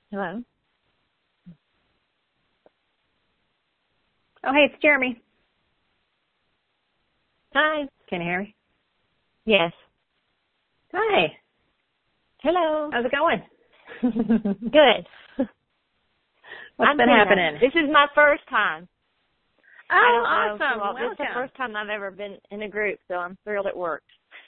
Hello? Oh, hey, it's Jeremy. Hi. Can you hear me? Yes. Hi. Hello. How's it going? Good. What's been happening? This is my first time. Oh, I don't know. awesome. Well, Welcome. this is the first time I've ever been in a group, so I'm thrilled it worked.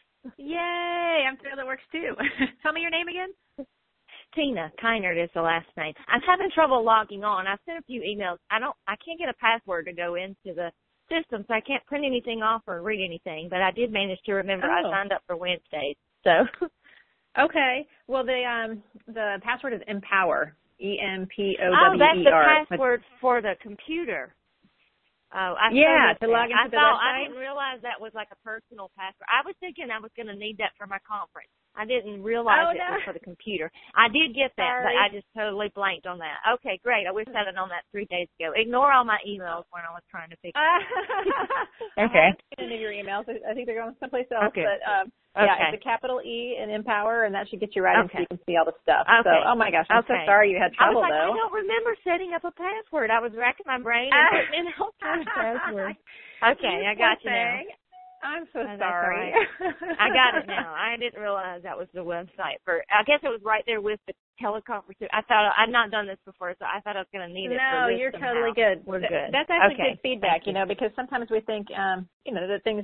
Yay. I'm thrilled it works too. Tell me your name again. Tina Keinert is the last name. I'm having trouble logging on. I've sent a few emails. I can't get a password to go into the system, so I can't print anything off or read anything, but I did manage to remember I signed up for Wednesdays. So okay. Well, the password is Empower. EMPOWER. Oh, that's the password for the computer. Oh, I to log into the website. I didn't realize that was like a personal password. I was thinking I was going to need that for my conference. I didn't realize it was for the computer. I did get that, but I just totally blanked on that. Okay, great. I wish I had known that 3 days ago. Ignore all my emails when I was trying to fix it. Okay. I haven't seen any of your emails. I think they're going someplace else. Okay. But yeah, it's a capital E in Empower, and that should get you right in so you can see all the stuff. Okay. So, oh my gosh, I'm so sorry you had trouble, I don't remember setting up a password. I was racking my brain and putting in all kinds of passwords. Okay, I got you now. I'm so sorry. Right. I got it now. I didn't realize that was the website for. I guess it was right there with the teleconference. I thought I'd not done this before, so I thought I was going to need it. No, you're totally good. We're good. That's actually good feedback, because sometimes we think, that things,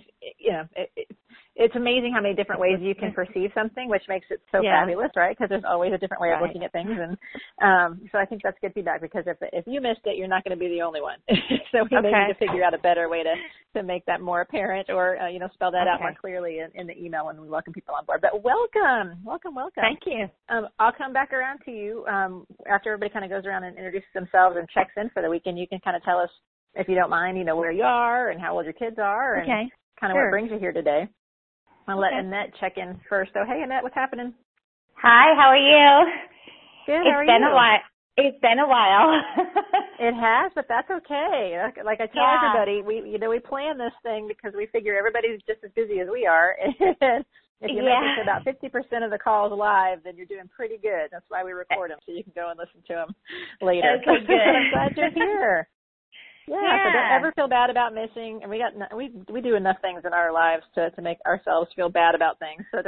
it's amazing how many different ways you can perceive something, which makes it so fabulous, right? Because there's always a different way of looking at things, and so I think that's good feedback because if you missed it, you're not going to be the only one. So we may need to figure out a better way to make that more apparent, or spell that out more clearly in the email when we welcome people on board. But welcome. Thank you. I'll come back around to you after everybody kind of goes around and introduces themselves and checks in for the weekend. You can kind of tell us, if you don't mind, where you are and how old your kids are and kind of what brings you here today. I'll let Annette check in first. So, hey, Annette, what's happening? Hi, how are you? Good, how are you? It's been a while. It has, but that's okay. Like I tell everybody, we plan this thing because we figure everybody's just as busy as we are. And if you make it to about 50% of the calls live, then you're doing pretty good. That's why we record them, so you can go and listen to them later. Okay, good. I'm glad you're here. Yeah, so don't ever feel bad about missing. And we do enough things in our lives to make ourselves feel bad about things. So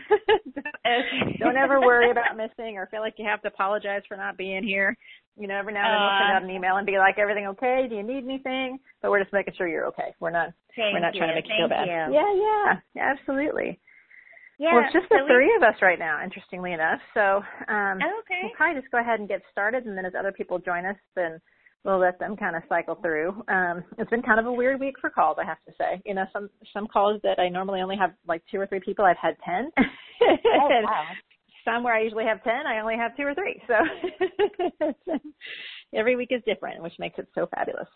don't ever worry about missing or feel like you have to apologize for not being here. Every now and then we'll send out an email and be like, everything okay? Do you need anything? But we're just making sure you're okay. We're not trying to make you feel bad. Yeah, absolutely. Yeah, well, it's just the three of us right now, interestingly enough. So we'll probably just go ahead and get started, and then as other people join us, then we'll let them kind of cycle through. It's been kind of a weird week for calls, I have to say. Some calls that I normally only have like 2 or 3 people, I've had 10. Wow. Some where I usually have 10, I only have 2 or 3. So every week is different, which makes it so fabulous.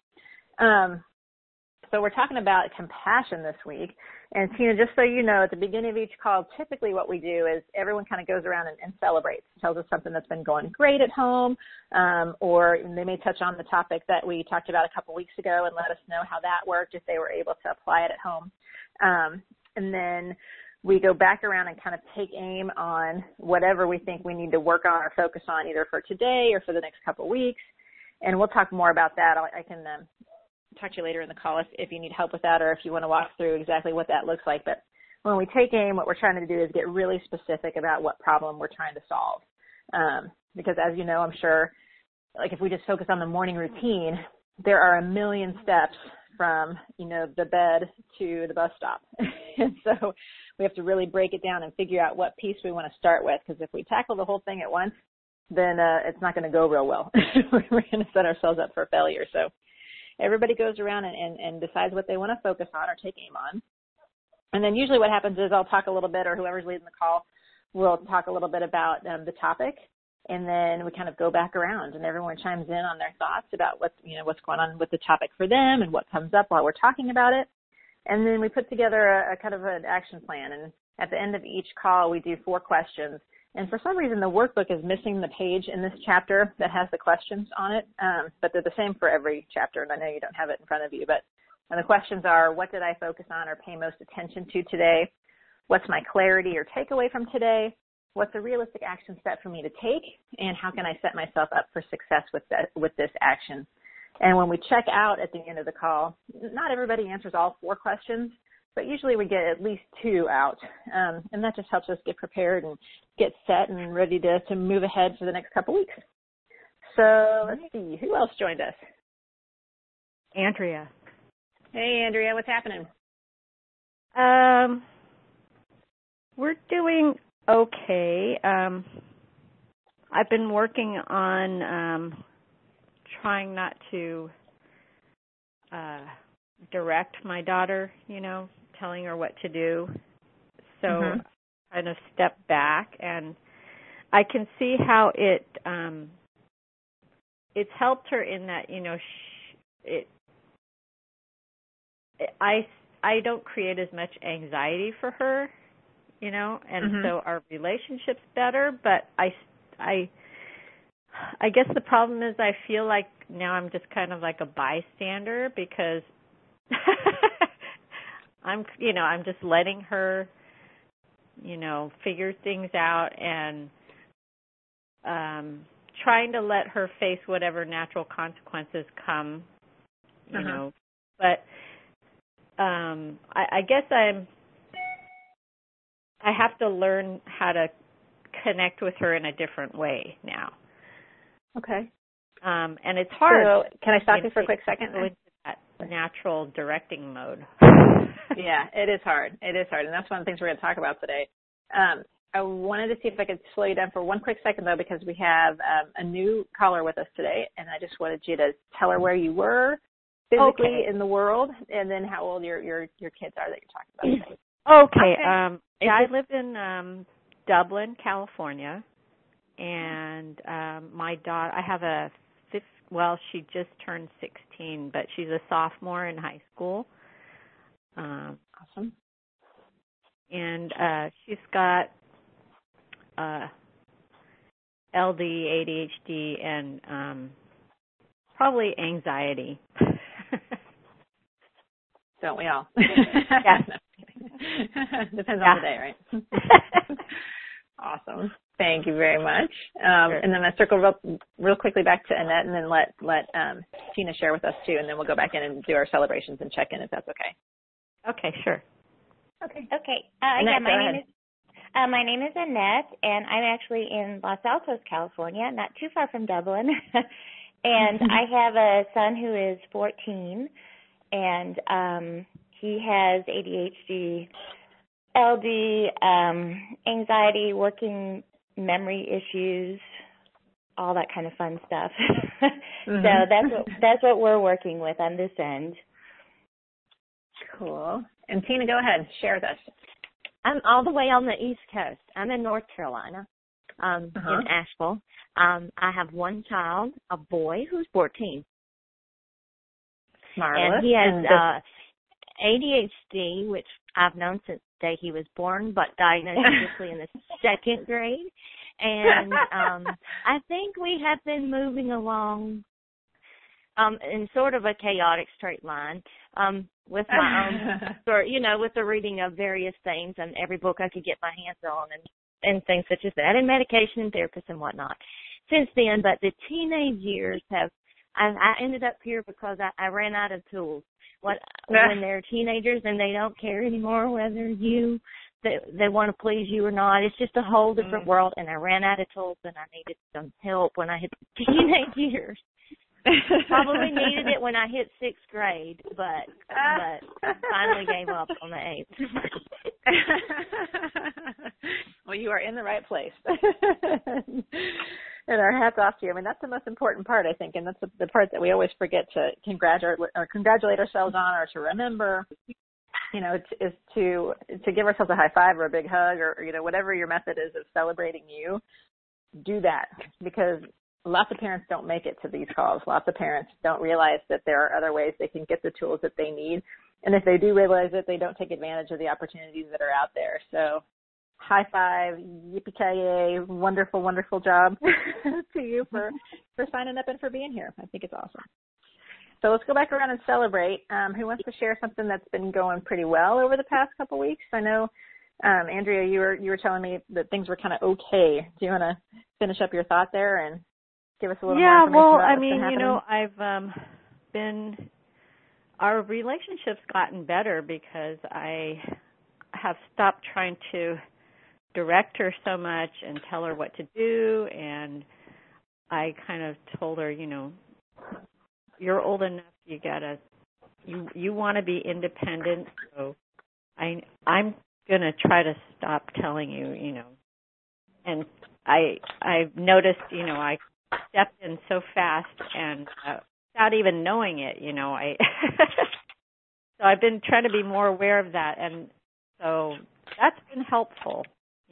So we're talking about compassion this week. And Tina, just so you know, at the beginning of each call, typically what we do is everyone kind of goes around and celebrates, tells us something that's been going great at home, or they may touch on the topic that we talked about a couple weeks ago and let us know how that worked, if they were able to apply it at home. And then we go back around and kind of take aim on whatever we think we need to work on or focus on either for today or for the next couple weeks. And we'll talk more about that. I can talk to you later in the call if you need help with that or if you want to walk through exactly what that looks like. But when we take aim, what we're trying to do is get really specific about what problem we're trying to solve. Because as you know, I'm sure, like if we just focus on the morning routine, there are a million steps from, the bed to the bus stop. And so we have to really break it down and figure out what piece we want to start with. Because if we tackle the whole thing at once, then it's not going to go real well. We're going to set ourselves up for failure. So everybody goes around and decides what they want to focus on or take aim on. And then usually what happens is I'll talk a little bit, or whoever's leading the call will talk a little bit about the topic. And then we kind of go back around and everyone chimes in on their thoughts about what's going on with the topic for them and what comes up while we're talking about it. And then we put together a kind of an action plan. And at the end of each call, we do 4 questions. And for some reason, the workbook is missing the page in this chapter that has the questions on it, but they're the same for every chapter, and I know you don't have it in front of you. But the questions are, what did I focus on or pay most attention to today? What's my clarity or takeaway from today? what's a realistic action step for me to take, and how can I set myself up for success with this action? And when we check out at the end of the call, not everybody answers all 4 questions, but usually we get at least 2 out, and that just helps us get prepared and get set and ready to move ahead for the next couple weeks. So let's see, who else joined us? Andrea. Hey, Andrea, what's happening? We're doing okay. I've been working on trying not to direct my daughter, telling her what to do. So kind of step back, and I can see how it's helped her in that, I don't create as much anxiety for her, and so our relationship's better, but I guess the problem is I feel like now I'm just kind of like a bystander because I'm just letting her, figure things out and trying to let her face whatever natural consequences come, know. But I guess I have to learn how to connect with her in a different way now. Okay. And it's hard. So can I stop you for a quick second? Go into that natural directing mode. Yeah, it is hard. It is hard, and that's one of the things we're going to talk about today. I wanted to see if I could slow you down for one quick second, though, because we have a new caller with us today, and I just wanted you to tell her where you were physically in the world, and then how old your kids are that you're talking about today. Okay. I live in Dublin, California, and my daughter, I have she just turned 16, but she's a sophomore in high school. Awesome. And she's got LD, ADHD, and probably anxiety. Don't we all? Yeah. Depends on the day, right? Awesome. Thank you very much. Sure. And then I circle real quickly back to Annette, and then let Tina share with us too, and then we'll go back in and do our celebrations and check in if that's okay. Okay, sure. Okay. Annette, my name is Annette, and I'm actually in Los Altos, California, not too far from Dublin. And I have a son who is 14, and he has ADHD, LD, anxiety, working memory issues, all that kind of fun stuff. So that's what we're working with on this end. Cool. And Tina, go ahead. Share with us. I'm all the way on the East Coast. I'm in North Carolina, in Asheville. I have one child, a boy who's 14. Marvelous. And he has ADHD, which I've known since the day he was born, but diagnosed officially in the 2nd grade. And I think we have been moving along in sort of a chaotic straight line with my own, with the reading of various things and every book I could get my hands on and things such as that, and medication and therapists and whatnot since then. But the teenage years I ended up here because I ran out of tools. When they're teenagers and they don't care anymore whether they want to please you or not, it's just a whole different world, and I ran out of tools and I needed some help when I hit teenage years. Probably needed it when I hit 6th grade, but finally gave up on the 8th. Well, you are in the right place. And our hats off to you. I mean, that's the most important part, I think, and that's the part that we always forget to congratulate ourselves on, or to remember. Is to give ourselves a high five or a big hug, or whatever your method is of celebrating you. Do that, because lots of parents don't make it to these calls. Lots of parents don't realize that there are other ways they can get the tools that they need. And if they do realize it, they don't take advantage of the opportunities that are out there. So high five, yippee-ki-yay, wonderful, wonderful job to you for signing up and for being here. I think it's awesome. So let's go back around and celebrate. Who wants to share something that's been going pretty well over the past couple weeks? I know Andrea, you were telling me that things were kind of okay. Do you want to finish up your thought there and give us a little more information about what's been happening? Our relationship's gotten better because I have stopped trying to direct her so much and tell her what to do, and I kind of told her, you're old enough, you want to be independent, so I'm going to try to stop telling you, and I've noticed, I stepped in so fast and without even knowing it, so I've been trying to be more aware of that, and so that's been helpful,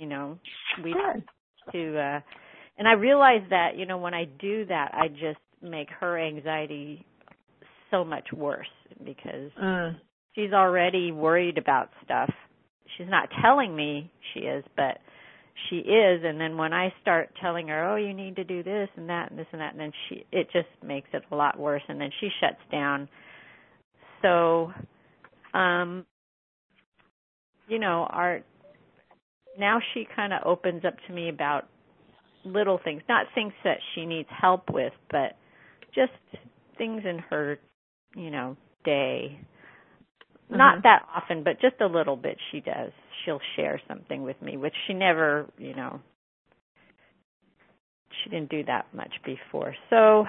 and I realize that, when I do that, I just make her anxiety so much worse because she's already worried about stuff. She's not telling me she is, but she is. And then when I start telling her, oh, you need to do this and that and this and that, and then it just makes it a lot worse. And then she shuts down. So, now she kind of opens up to me about little things, not things that she needs help with, but just things in her, day. Not that often, but just a little bit she does. She'll share something with me, which she never, she didn't do that much before. So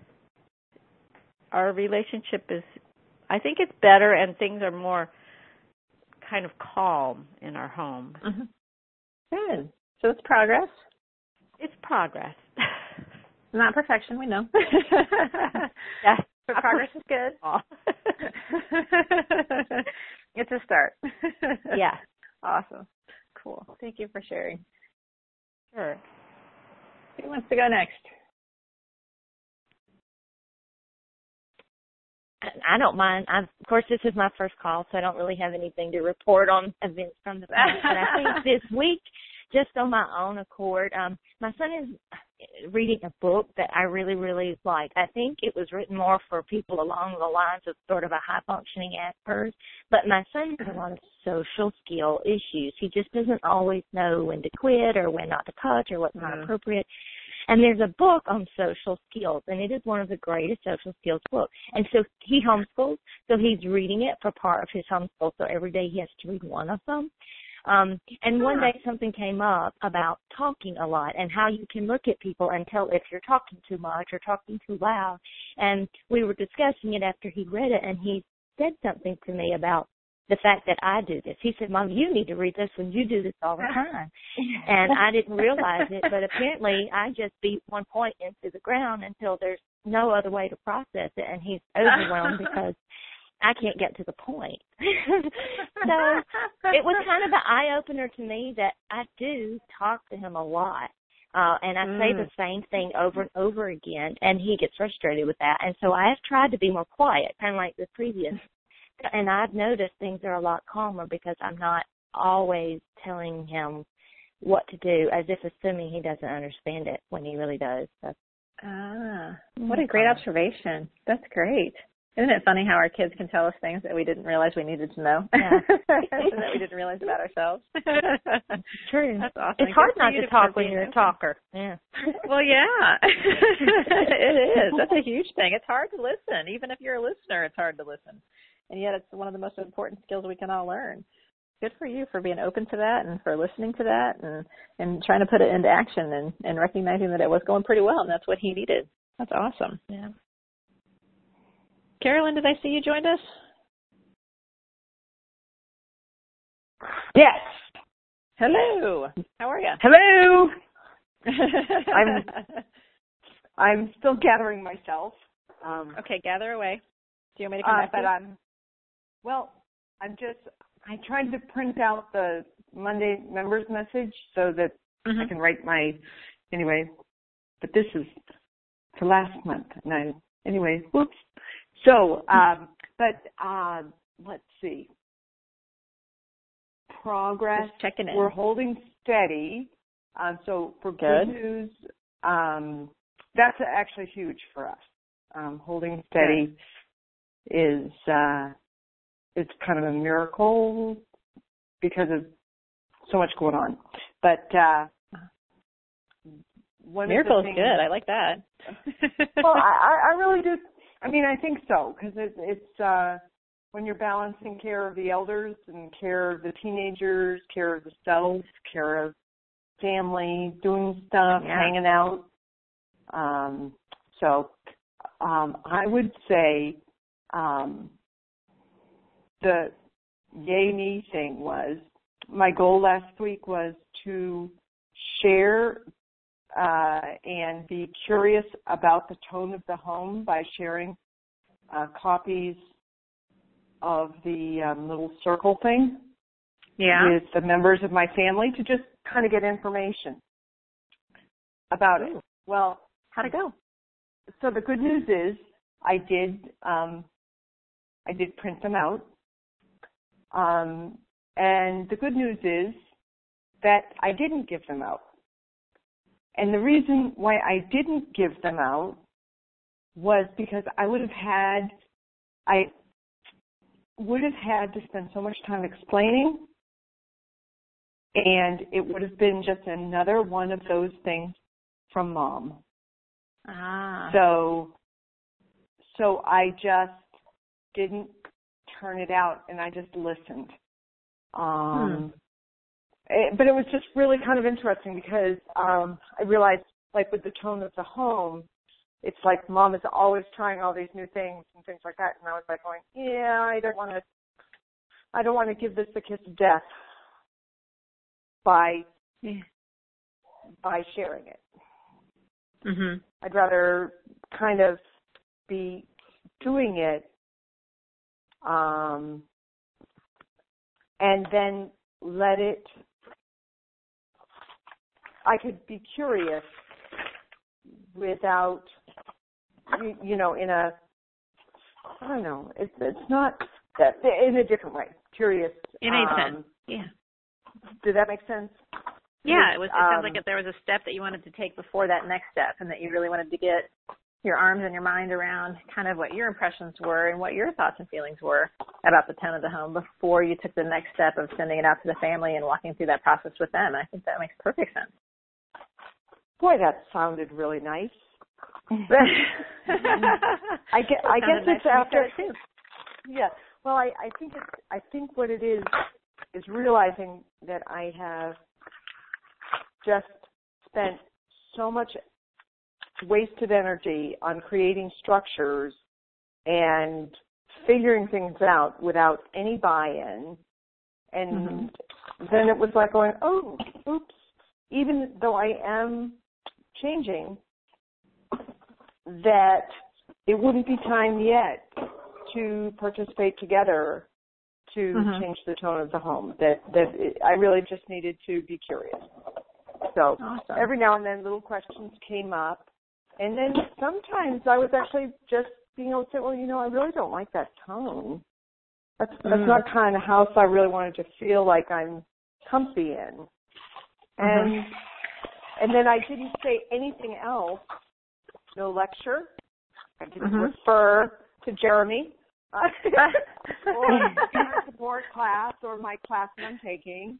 our relationship I think it's better, and things are more kind of calm in our home. Mm-hmm. Good. So it's progress. It's progress. Not perfection, we know. Yes. But progress is good. It's a start. Yeah. Awesome. Cool. Thank you for sharing. Sure. Who wants to go next? I don't mind. Of course, this is my first call, so I don't really have anything to report on events from the past. But I think this week, just on my own accord, my son is reading a book that I really, really like. I think it was written more for people along the lines of sort of a high-functioning Asperger's, but my son has a lot of social skill issues. He just doesn't always know when to quit or when not to touch or what's not appropriate. And there's a book on social skills, and it is one of the greatest social skills books. And so he homeschools, so he's reading it for part of his homeschool, so every day he has to read one of them. And one day something came up about talking a lot and how you can look at people and tell if you're talking too much or talking too loud. And we were discussing it after he read it, and he said something to me about the fact that I do this. He said, Mom, you need to read this when you do this all the time. And I didn't realize it, but apparently I just beat one point into the ground until there's no other way to process it, and he's overwhelmed because I can't get to the point. So it was kind of an eye-opener to me that I do talk to him a lot. And I say the same thing over and over again, and he gets frustrated with that. And so I have tried to be more quiet, kind of like the previous. And I've noticed things are a lot calmer because I'm not always telling him what to do as if assuming he doesn't understand it when he really does. So. What a great observation. That's great. Isn't it funny how our kids can tell us things that we didn't realize we needed to know? Yeah. That we didn't realize about ourselves. True. That's awesome. It's hard not to talk when you're a talker. Yeah. Well, yeah. It is. That's a huge thing. It's hard to listen. Even if you're a listener, it's hard to listen. And yet it's one of the most important skills we can all learn. Good for you for being open to that and for listening to that and trying to put it into action and recognizing that it was going pretty well and that's what he needed. That's awesome. Yeah. Carolyn, did I see you joined us? Yes. Hello. How are you? Hello. I'm still gathering myself. Okay, gather away. Do you want me to come back? But I tried to print out the Monday members message so that I can write but this is for last month. And whoops. So, let's see. Progress. Just checking in. We're holding steady. So for good news, that's actually huge for us. Holding steady is it's kind of a miracle because of so much going on. But Miracle is good. I like that. Well, I really do. I mean, I think so, because it's when you're balancing care of the elders and care of the teenagers, care of the self, care of family, doing stuff, hanging out. So I would say the yay me thing was, my goal last week was to share and be curious about the tone of the home by sharing copies of the little circle thing with the members of my family to just kind of get information about it. Well, how'd it go? So the good news is I did print them out. And the good news is that I didn't give them out. And the reason why I didn't give them out was because I would have had to spend so much time explaining, and it would have been just another one of those things from Mom. So I just didn't turn it out, and I just listened. But it was just really kind of interesting because I realized, like, with the tone of the home, it's like Mom is always trying all these new things and things like that, and I was like going, I don't want to give this the kiss of death by sharing it. Mm-hmm. I'd rather kind of be doing it and then let it, I could be curious without, in a, I don't know, it's not, in a different way, curious. It made sense, yeah. Did that make sense? Yeah, it sounds like if there was a step that you wanted to take before that next step, and that you really wanted to get your arms and your mind around kind of what your impressions were and what your thoughts and feelings were about the tone of the home before you took the next step of sending it out to the family and walking through that process with them. I think that makes perfect sense. Boy, that sounded really nice. I guess it's after. Yeah. Well, I think what it is realizing that I have just spent so much wasted energy on creating structures and figuring things out without any buy-in. And then it was like going, oh, oops, even though I am changing, that it wouldn't be time yet to participate together to change the tone of the home, that I really just needed to be curious. So every now and then little questions came up. And then sometimes I was actually just being able to say, well, I really don't like that tone. That's not the kind of house I really wanted to feel like I'm comfy in. And then I didn't say anything else. No lecture. I didn't refer to Jeremy or my support class or my class that I'm taking.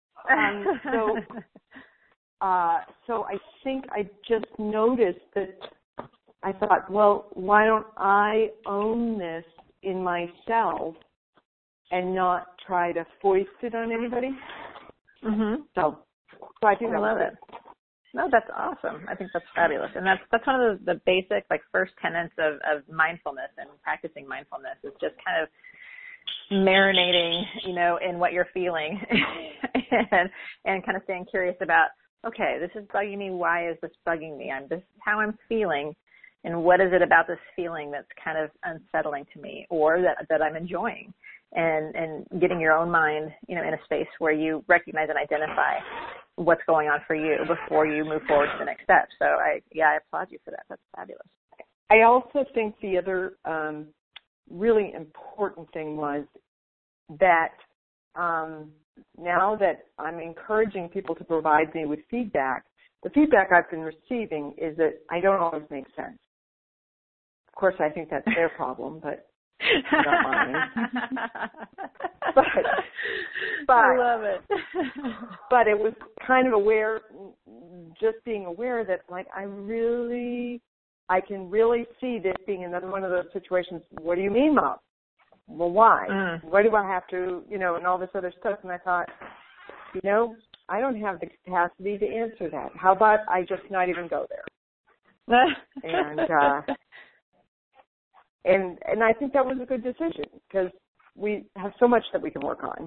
So I think I just noticed that I thought, well, why don't I own this in myself and not try to foist it on anybody? So I think I love it. No, that's awesome. I think that's fabulous. And that's one of the basic, first tenets of mindfulness and practicing mindfulness is just kind of marinating, in what you're feeling and kind of staying curious about, okay, this is bugging me. Why is this bugging me? This is how I'm feeling. And what is it about this feeling that's kind of unsettling to me or that I'm enjoying? And getting your own mind, in a space where you recognize and identify what's going on for you before you move forward to the next step. So I applaud you for that. That's fabulous. I also think the other really important thing was that now that I'm encouraging people to provide me with feedback, the feedback I've been receiving is that I don't always make sense. Of course, I think that's their problem, but Not mine. but I love it. But it was kind of just being aware that, like, I can really see this being another one of those situations. What do you mean, Mom? Well, why? Why do I have to, and all this other stuff? And I thought, I don't have the capacity to answer that. How about I just not even go there? And I think that was a good decision because we have so much that we can work on.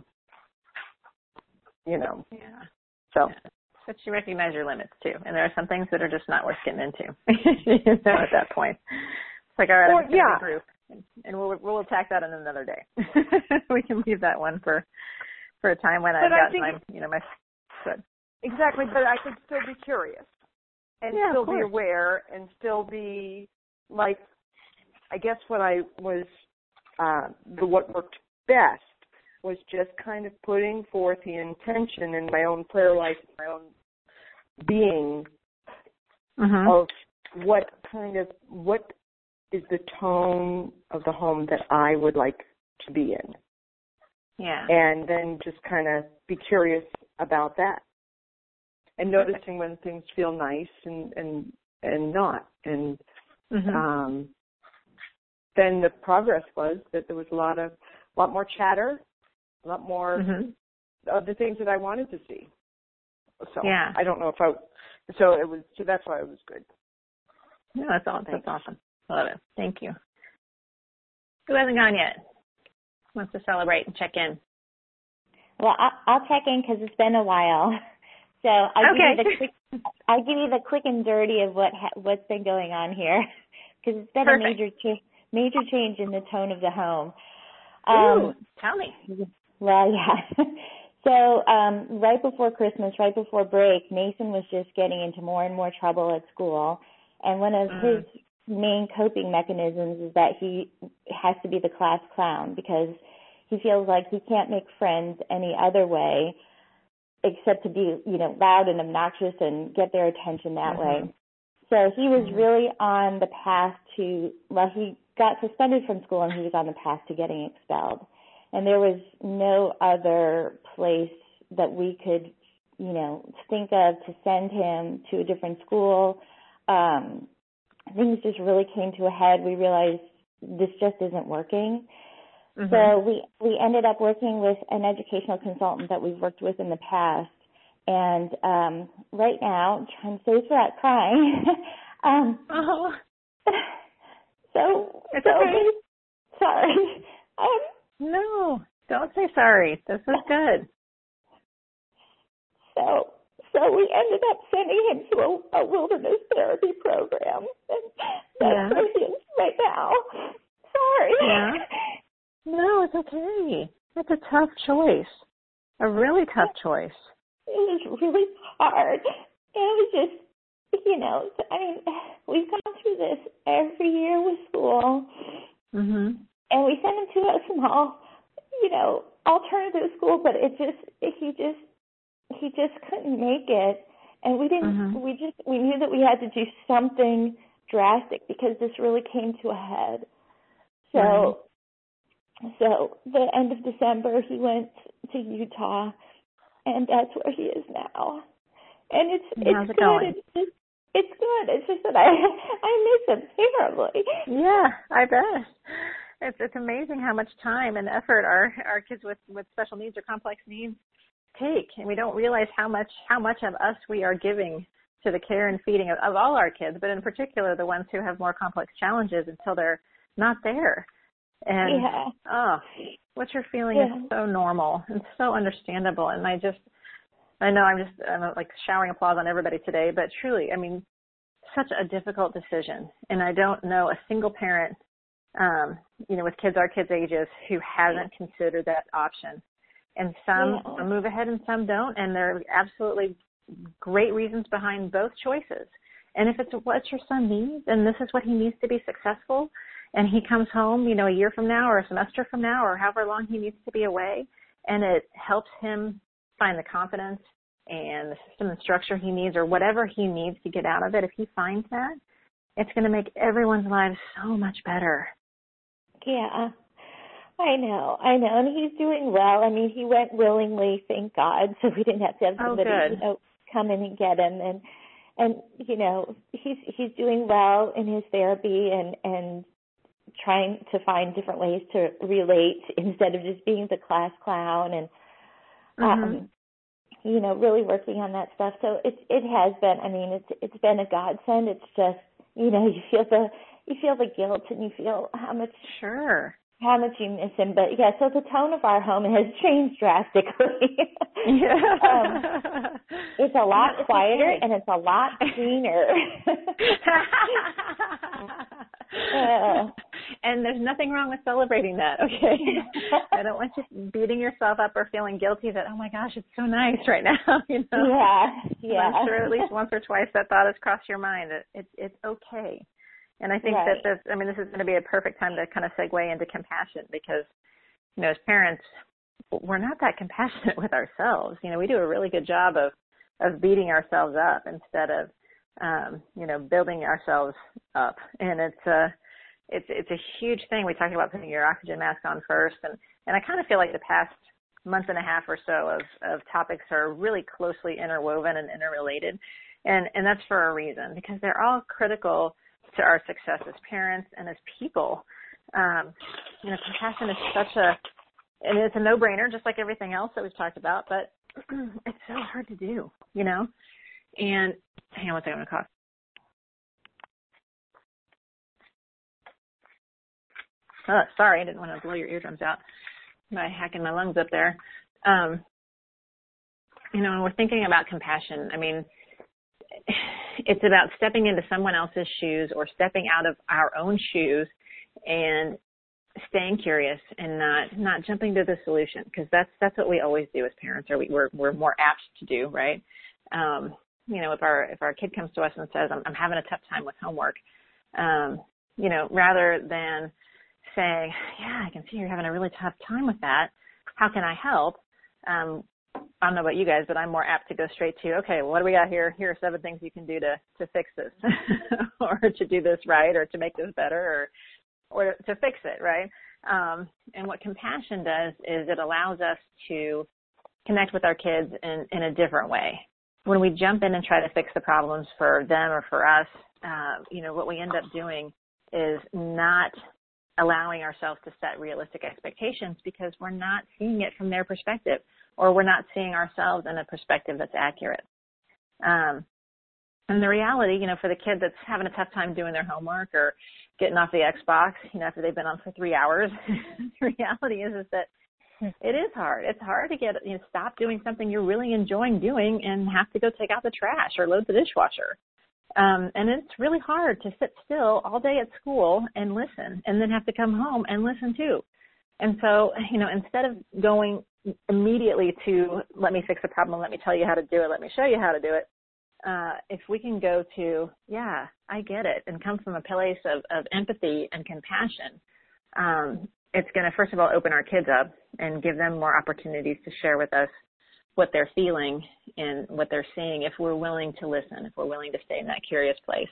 Yeah. So. But you recognize your limits too, and there are some things that are just not worth getting into. At that point, it's like, all right, I'm going to group, and we'll attack that on another day. We can leave that one for a time when I've got my good. Exactly, but I could still be curious and still be aware and still be like, I guess what I was, what worked best was just kind of putting forth the intention in my own prayer life, my own being of what is the tone of the home that I would like to be in. Yeah. And then just kind of be curious about that. And noticing when things feel nice and not. And then the progress was that there was a lot more chatter, a lot more of the things that I wanted to see. So I don't know if so that's why it was good. No, that's awesome. That's awesome. Love it. Thank you. Who hasn't gone yet? Wants to celebrate and check in? Well, I'll check in because it's been a while. So I'll give you the quick and dirty of what's been going on here because it's been a major change in the tone of the home. Tell me. Well, yeah. So right before Christmas, right before break, Mason was just getting into more and more trouble at school. And one of his main coping mechanisms is that he has to be the class clown because he feels like he can't make friends any other way except to be, loud and obnoxious and get their attention that way. So he was really on the path he got suspended from school and he was on the path to getting expelled. And there was no other place that we could, think of to send him to a different school. Things just really came to a head. We realized this just isn't working. So we ended up working with an educational consultant that we've worked with in the past. And right now, I'm trying to say without crying. Sorry. No, don't say sorry. This is good. So we ended up sending him to a wilderness therapy program. And that's where he is right now. Sorry. Yeah. No, it's okay. It's a tough choice. A really tough choice. It was really hard. And it was just, we've gone through this every year with school. And we sent him to a small, alternative school, but he just couldn't make it. And we didn't, we knew that we had to do something drastic because this really came to a head. So the end of December, he went to Utah, and that's where he is now. And it's good. Going? It's good. It's just that I miss him terribly. Yeah, I bet. It's amazing how much time and effort our kids with special needs or complex needs take, and we don't realize how much of us we are giving to the care and feeding of all our kids, but in particular the ones who have more complex challenges until they're not there. And what you're feeling is so normal and so understandable. And I know I'm like showering applause on everybody today, but truly, such a difficult decision. And I don't know a single parent, with kids our kids' ages who hasn't considered that option. And some move ahead and some don't. And there are absolutely great reasons behind both choices. And if it's what your son needs, and this is what he needs to be successful, and he comes home, a year from now or a semester from now or however long he needs to be away, and it helps him find the confidence and the system and structure he needs or whatever he needs to get out of it, if he finds that, it's going to make everyone's lives so much better. Yeah. I know, and he's doing well. I mean, he went willingly, thank God, so we didn't have to have somebody, come in and get him. And he's doing well in his therapy and trying to find different ways to relate instead of just being the class clown and really working on that stuff. So it has been. I mean, it's been a godsend. It's just you feel the guilt and you feel how much you miss him. But yeah, so the tone of our home has changed drastically. It's a lot quieter and it's a lot cleaner. And there's nothing wrong with celebrating that, okay? I don't want you beating yourself up or feeling guilty that, oh my gosh, it's so nice right now, Yeah. I'm sure at least once or twice that thought has crossed your mind that it's okay. And I think that this is going to be a perfect time to kind of segue into compassion because, as parents, we're not that compassionate with ourselves. We do a really good job of beating ourselves up instead of, building ourselves up. And it's a huge thing. We talked about putting your oxygen mask on first. And I kind of feel like the past month and a half or so of topics are really closely interwoven and interrelated. And that's for a reason because they're all critical to our success as parents and as people. Compassion is and it's a no-brainer, just like everything else that we've talked about, but it's so hard to do, And hang on one second, I'm going to cough. Oh, sorry, I didn't want to blow your eardrums out by hacking my lungs up there. When we're thinking about compassion, it's about stepping into someone else's shoes or stepping out of our own shoes and staying curious and not jumping to the solution because that's what we always do as parents, or we're more apt to do, right? If our kid comes to us and says, I'm having a tough time with homework, rather than saying, yeah, I can see you're having a really tough time with that. How can I help? I don't know about you guys, but I'm more apt to go straight to, okay, well, what do we got here? Here are 7 things you can do to fix this or to do this right or to make this better or to fix it, right? And what compassion does is it allows us to connect with our kids in a different way. When we jump in and try to fix the problems for them or for us, what we end up doing is not allowing ourselves to set realistic expectations because we're not seeing it from their perspective or we're not seeing ourselves in a perspective that's accurate. And the reality, for the kid that's having a tough time doing their homework or getting off the Xbox, after they've been on for 3 hours, the reality is that it is hard. It's hard to get, stop doing something you're really enjoying doing and have to go take out the trash or load the dishwasher. And it's really hard to sit still all day at school and listen and then have to come home and listen too. And so, instead of going immediately to let me fix the problem, let me tell you how to do it, let me show you how to do it, if we can go to, yeah, I get it, and come from a place of empathy and compassion, it's going to, first of all, open our kids up and give them more opportunities to share with us what they're feeling and what they're seeing if we're willing to listen, if we're willing to stay in that curious place.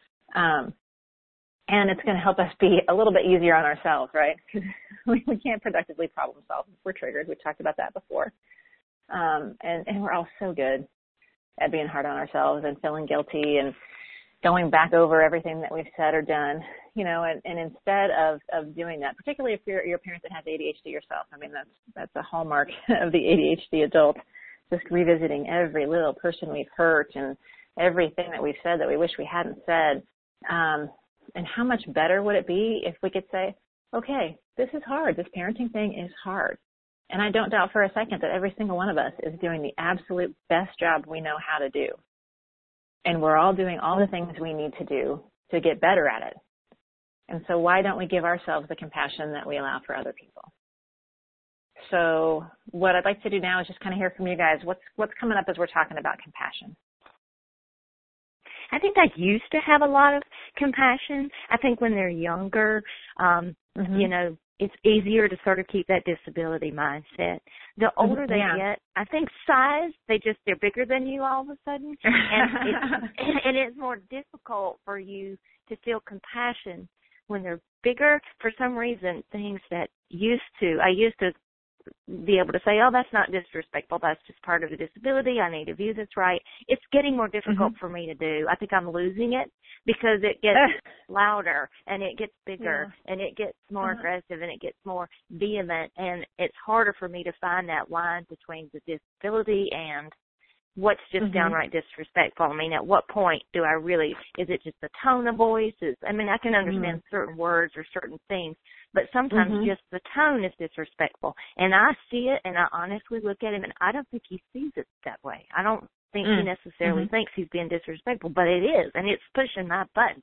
And it's going to help us be a little bit easier on ourselves, right? Because we can't productively problem solve if we're triggered. We've talked about that before. And we're all so good at being hard on ourselves and feeling guilty and going back over everything that we've said or done, and instead of doing that, particularly if you're a parent that has ADHD yourself, that's a hallmark of the ADHD adult, just revisiting every little person we've hurt and everything that we've said that we wish we hadn't said. And how much better would it be if we could say, okay, this is hard. This parenting thing is hard. And I don't doubt for a second that every single one of us is doing the absolute best job we know how to do. And we're all doing all the things we need to do to get better at it. And so why don't we give ourselves the compassion that we allow for other people? So what I'd like to do now is just kind of hear from you guys. What's coming up as we're talking about compassion? I think I used to have a lot of compassion. I think when they're younger, it's easier to sort of keep that disability mindset. The older they get, I think size, they're bigger than you all of a sudden. And it's more difficult for you to feel compassion when they're bigger, for some reason, things that I used to be able to say, oh, that's not disrespectful. That's just part of the disability. I need to view this right. It's getting more difficult for me to do. I think I'm losing it because it gets louder and it gets bigger and it gets more aggressive and it gets more vehement. And it's harder for me to find that line between the disability and what's just downright disrespectful. I mean, at what point do I really, is it just the tone of voice? I mean, I can understand certain words or certain things, but sometimes just the tone is disrespectful. And I see it, and I honestly look at him, and I don't think he sees it that way. I don't think he necessarily thinks he's being disrespectful, but it is, and it's pushing my buttons.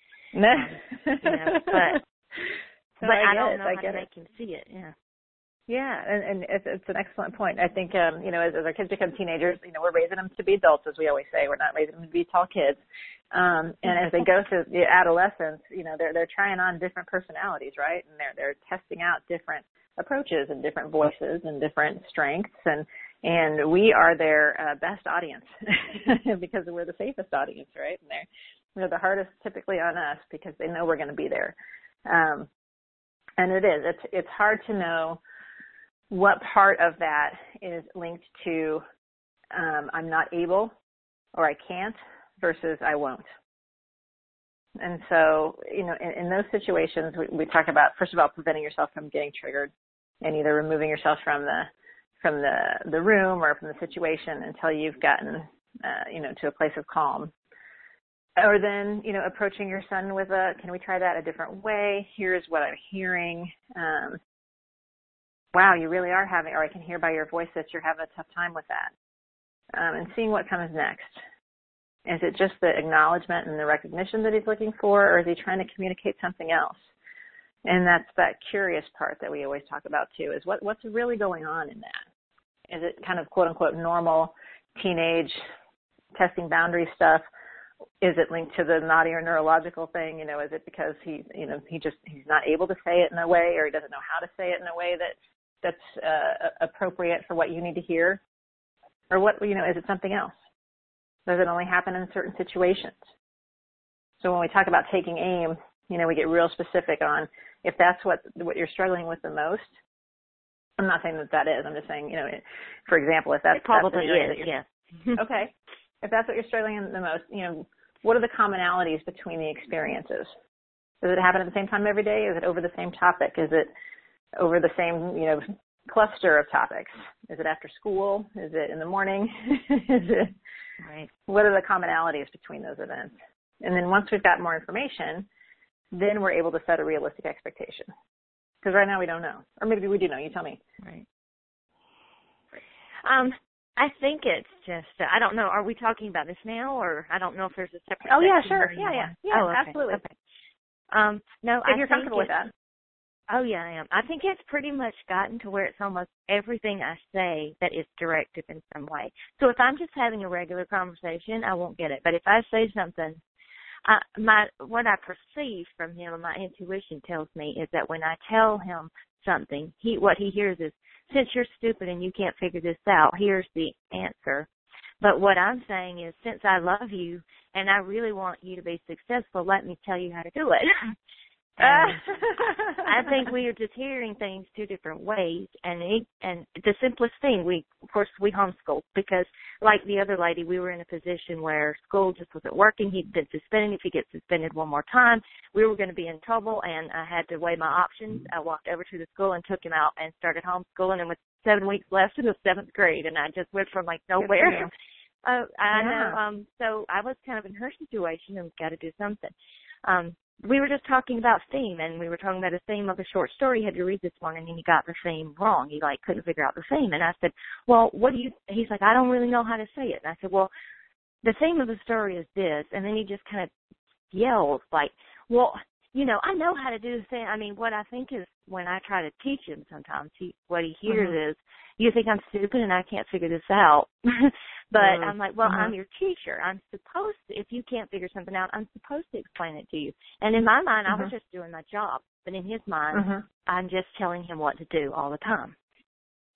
But I don't know how to make him see it, Yeah, and it's an excellent point. I think, as our kids become teenagers, we're raising them to be adults, as we always say. We're not raising them to be tall kids. And as they go through the adolescence, they're trying on different personalities, right? And they're testing out different approaches and different voices and different strengths. And we are their best audience because we're the safest audience, right? And they're the hardest typically on us because they know we're going to be there. And it's hard to know what part of that is linked to I'm not able or I can't versus I won't. And so, in those situations, we talk about, first of all, preventing yourself from getting triggered and either removing yourself from the room or from the situation until you've gotten, to a place of calm. Or then, approaching your son with can we try that a different way? Here's what I'm hearing. Wow, you really are having, or I can hear by your voice that you're having a tough time with that. And seeing what comes next. Is it just the acknowledgement and the recognition that he's looking for, or is he trying to communicate something else? And that's that curious part that we always talk about too, is what's really going on in that? Is it kind of quote unquote normal teenage testing boundary stuff? Is it linked to the naughty or neurological thing? Is it because he's not able to say it in a way, or he doesn't know how to say it in a way that's appropriate for what you need to hear? Or what, is it something else? Does it only happen in certain situations? So when we talk about taking aim, we get real specific on if that's what you're struggling with the most. I'm not saying that is. I'm just saying, for example, if that's probably is, yeah. Okay. If that's what you're struggling in the most, what are the commonalities between the experiences? Does it happen at the same time every day? Is it over the same topic? Is it over the same, cluster of topics? Is it after school? Is it in the morning? Right. What are the commonalities between those events? And then once we've got more information, then we're able to set a realistic expectation. Because right now we don't know. Or maybe we do know. You tell me. Right. I think it's just, I don't know, are we talking about this now, or I don't know if there's a separate Oh, yeah, section sure. Yeah, oh, okay. Absolutely. Okay. No, if you're comfortable with that. Oh, yeah, I am. I think it's pretty much gotten to where it's almost everything I say that is directive in some way. So if I'm just having a regular conversation, I won't get it. But if I say something, what I perceive from him, my intuition tells me, is that when I tell him something, what he hears is, since you're stupid and you can't figure this out, here's the answer. But what I'm saying is, since I love you and I really want you to be successful, let me tell you how to do it. I think we are just hearing things two different ways, and the simplest thing, we homeschooled because, like the other lady, we were in a position where school just wasn't working. He'd been suspended. If he gets suspended one more time, we were going to be in trouble, and I had to weigh my options. I walked over to the school and took him out and started homeschooling, and with 7 weeks left in the 7th grade, and I just went from nowhere. I know. So I was kind of in her situation, and got to do something. We were just talking about theme, and we were talking about a theme of a short story he had to read this morning, and he got the theme wrong. He couldn't figure out the theme. And I said, well, he's like, I don't really know how to say it. And I said, well, the theme of the story is this. And then he just kind of yells well, I know how to do the thing. I mean, what I think is when I try to teach him sometimes, what he hears is, you think I'm stupid and I can't figure this out. But I'm like, well, I'm your teacher. I'm supposed to, if you can't figure something out, I'm supposed to explain it to you. And in my mind, I was just doing my job. But in his mind, I'm just telling him what to do all the time.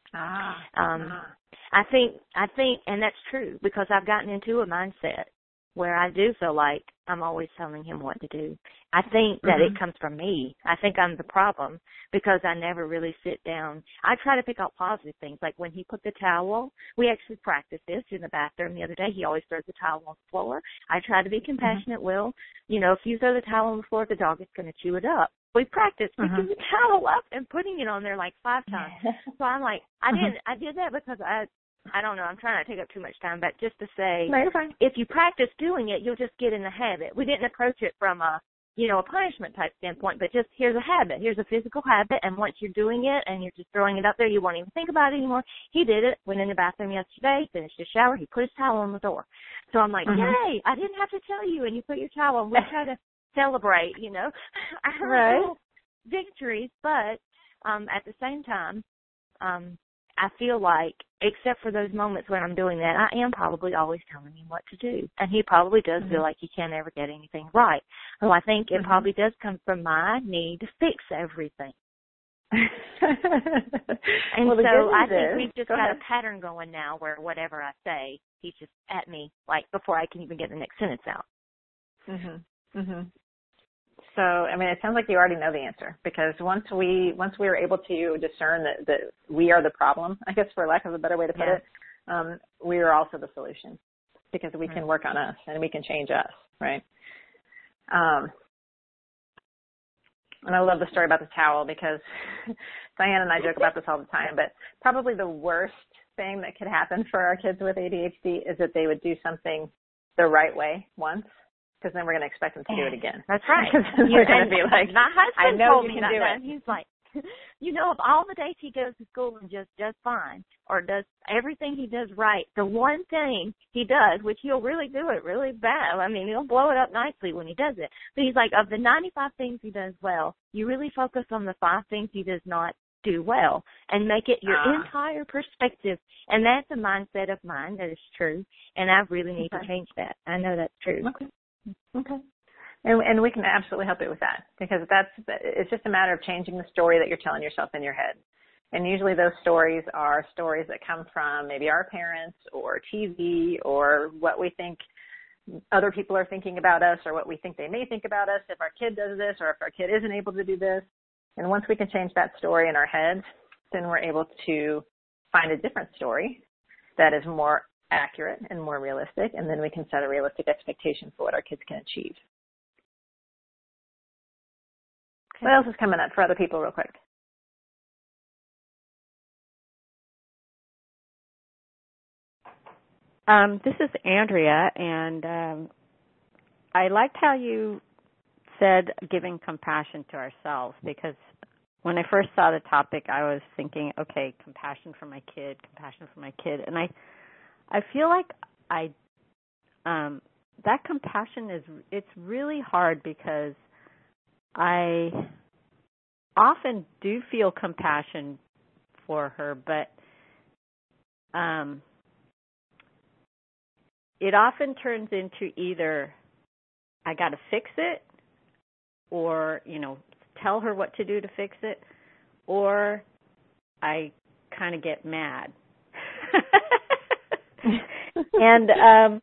I think, and that's true, because I've gotten into a mindset where I do feel like I'm always telling him what to do. I think that it comes from me. I think I'm the problem because I never really sit down. I try to pick out positive things. Like when he put the towel, we actually practiced this in the bathroom the other day. He always throws the towel on the floor. I try to be compassionate, Will. You know, if you throw the towel on the floor, the dog is going to chew it up. We practiced picking the towel up and putting it on there like 5 times. So I'm like, I did that because I don't know, I'm trying not to take up too much time, but just to say, no, you're fine. If you practice doing it, you'll just get in the habit. We didn't approach it from a punishment type standpoint, but just here's a habit. Here's a physical habit, and once you're doing it and you're just throwing it up there, you won't even think about it anymore. He did it, went in the bathroom yesterday, finished his shower, he put his towel on the door. So I'm like, yay, I didn't have to tell you, and you put your towel on. We try to celebrate, I have little victories, but at the same time, I feel like, except for those moments when I'm doing that, I am probably always telling him what to do. And he probably does feel like he can't ever get anything right. So I think it probably does come from my need to fix everything. And well, so I think we've just got a pattern going now where whatever I say, he's just at me, like, before I can even get the next sentence out. So, I mean, it sounds like you already know the answer, because once we were able to discern that we are the problem, I guess for lack of a better way to put it, we are also the solution, because we can work on us and we can change us, right? And I love the story about the towel, because Diane and I joke about this all the time, but probably the worst thing that could happen for our kids with ADHD is that they would do something the right way once, because then we're going to expect them to do it again. That's right. We're going to be like, my husband I know told you me can do that. it. He's like, of all the days he goes to school and just does fine, or does everything he does right, the one thing he does, which he'll really do it really bad. I mean, he'll blow it up nicely when he does it. But he's like, of the 95 things he does well, you really focus on the 5 things he does not do well and make it your entire perspective. And that's a mindset of mine that is true, and I really need to change that. I know that's true. Okay. And we can absolutely help you with that, because it's just a matter of changing the story that you're telling yourself in your head. And usually those stories are stories that come from maybe our parents or TV or what we think other people are thinking about us, or what we think they may think about us if our kid does this or if our kid isn't able to do this. And once we can change that story in our head, then we're able to find a different story that is more accurate and more realistic, and then we can set a realistic expectation for what our kids can achieve. Okay. What else is coming up for other people real quick? This is Andrea, and I liked how you said giving compassion to ourselves, because when I first saw the topic, I was thinking, okay, compassion for my kid, and I feel like that compassion it's really hard, because I often do feel compassion for her, but it often turns into either I got to fix it, or, tell her what to do to fix it, or I kind of get mad. And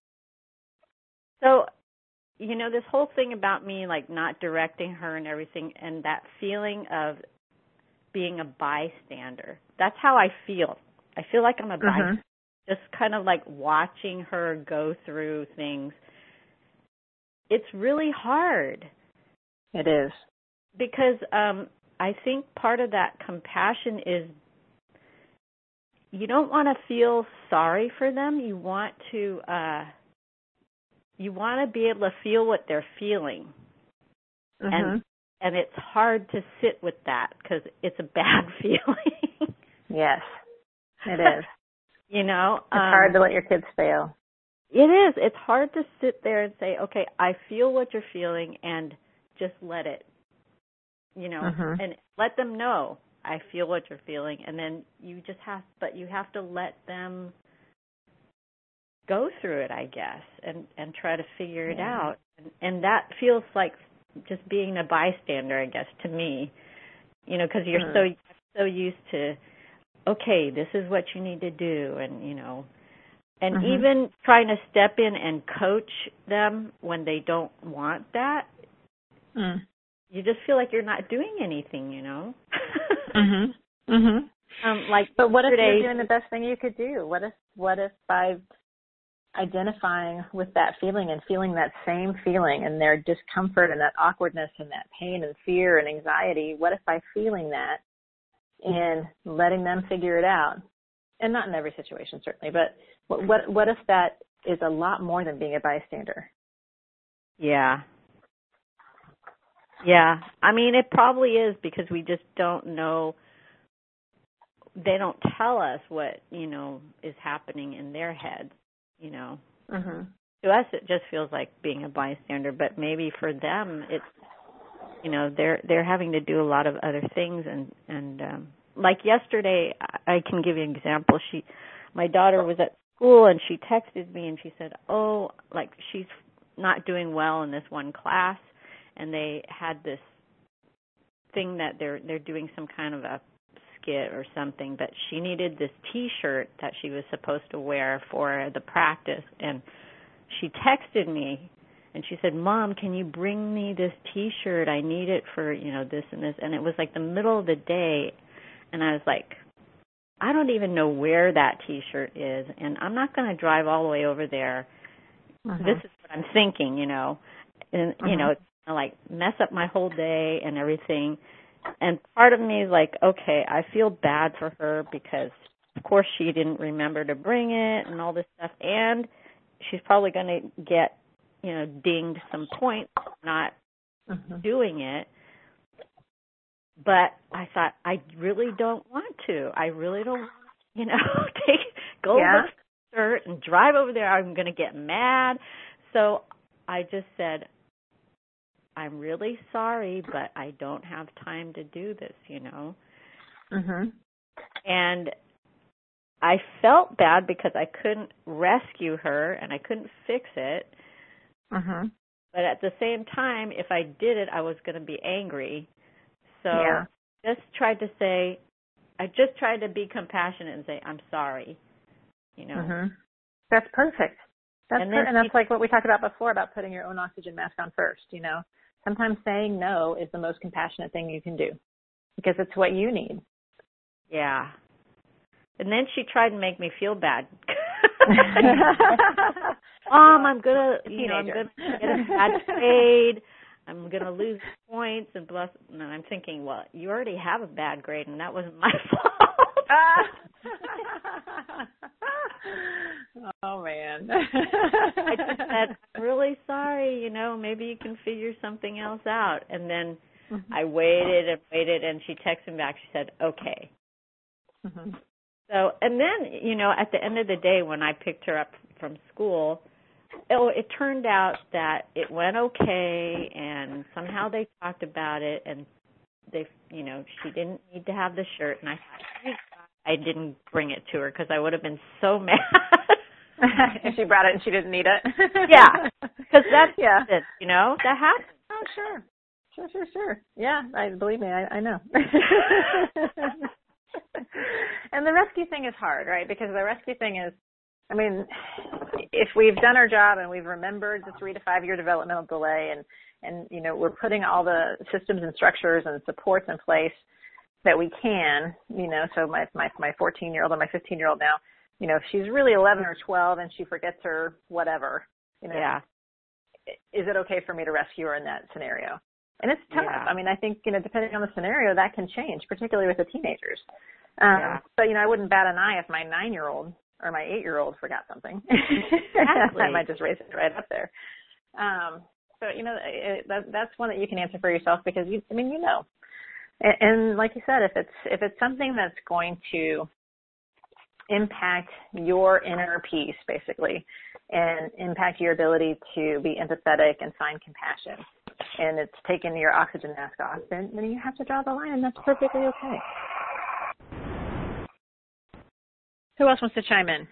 so, this whole thing about me, like, not directing her and everything, and that feeling of being a bystander, that's how I feel. I feel like I'm a bystander, just kind of like watching her go through things. It's really hard. It is. Because I think part of that compassion is you don't want to feel sorry for them. You want to be able to feel what they're feeling. And it's hard to sit with that, because it's a bad feeling. Yes, it is. It's hard to let your kids fail. It is. It's hard to sit there and say, okay, I feel what you're feeling, and just let it, and let them know I feel what you're feeling, and then you have to let them go through it, I guess, and try to figure it out. And that feels like just being a bystander, I guess, to me, because you're so used to, okay, this is what you need to do, and, And even trying to step in and coach them when they don't want that, you just feel like you're not doing anything, you know? But what if you're doing the best thing you could do? What if by identifying with that feeling and feeling that same feeling and their discomfort and that awkwardness and that pain and fear and anxiety, what if by feeling that and letting them figure it out, and not in every situation certainly, but what if that is a lot more than being a bystander? Yeah. Yeah. I mean, it probably is, because we just don't know. They don't tell us what, you know, is happening in their heads, you know. To us, it just feels like being a bystander, but maybe for them, it's, you know, they're having to do a lot of other things. And like yesterday, I can give you an example. My daughter was at school, and she texted me, and she said, oh, like, she's not doing well in this one class, and they had this thing that they're doing some kind of a skit or something, but she needed this T-shirt that she was supposed to wear for the practice, and she texted me, and she said, Mom, can you bring me this T-shirt? I need it for, you know, this and this. And it was like the middle of the day, and I was like, I don't even know where that T-shirt is, and I'm not going to drive all the way over there. This is what I'm thinking, you know, and, you know, it's going to, like, mess up my whole day and everything. And part of me is like, okay, I feel bad for her because, of course, she didn't remember to bring it and all this stuff, and she's probably going to get, you know, dinged some points not doing it. But I thought, I really don't want to. I really don't, you know, go over the shirt and drive over there. I'm going to get mad. So I just said, I'm really sorry, but I don't have time to do this, you know. And I felt bad because I couldn't rescue her and I couldn't fix it. But at the same time, if I did it, I was going to be angry. So I just tried to be compassionate and say, I'm sorry, you know. That's perfect. And that's like what we talked about before about putting your own oxygen mask on first, you know. Sometimes saying no is the most compassionate thing you can do because it's what you need. Yeah. And then she tried to make me feel bad. I'm gonna get a bad grade. I'm gonna lose points and blah. And I'm thinking, well, you already have a bad grade, and that wasn't my fault. Oh man. I just said, I'm really sorry. You know, maybe you can figure something else out. And then I waited, and she texted me back. She said, okay. So, and then, you know, at the end of the day, when I picked her up from school, it turned out that it went okay, and somehow they talked about it, and they, you know, she didn't need to have the shirt, and I didn't bring it to her because I would have been so mad. If she brought it and she didn't need it. Yeah, because that's it, you know, that happens. Oh, sure. Yeah, believe me, I know. And the rescue thing is hard, right? Because the rescue thing is, I mean, if we've done our job and we've remembered the 3 to 5 year developmental delay and you know, we're putting all the systems and structures and supports in place that we can, you know, so my 14-year-old and my 15-year-old now, you know, if she's really 11 or 12 and she forgets her whatever, you know, is it okay for me to rescue her in that scenario? And it's tough. I mean, I think, you know, depending on the scenario, that can change, particularly with the teenagers. But, you know, I wouldn't bat an eye if my 9-year-old or my 8-year-old forgot something. Exactly. I might just raise it right up there. So, you know, that's one that you can answer for yourself because, you know. And like you said, if it's something that's going to impact your inner peace, basically, and impact your ability to be empathetic and find compassion, and it's taking your oxygen mask off, then you have to draw the line, and that's perfectly okay. Who else wants to chime in?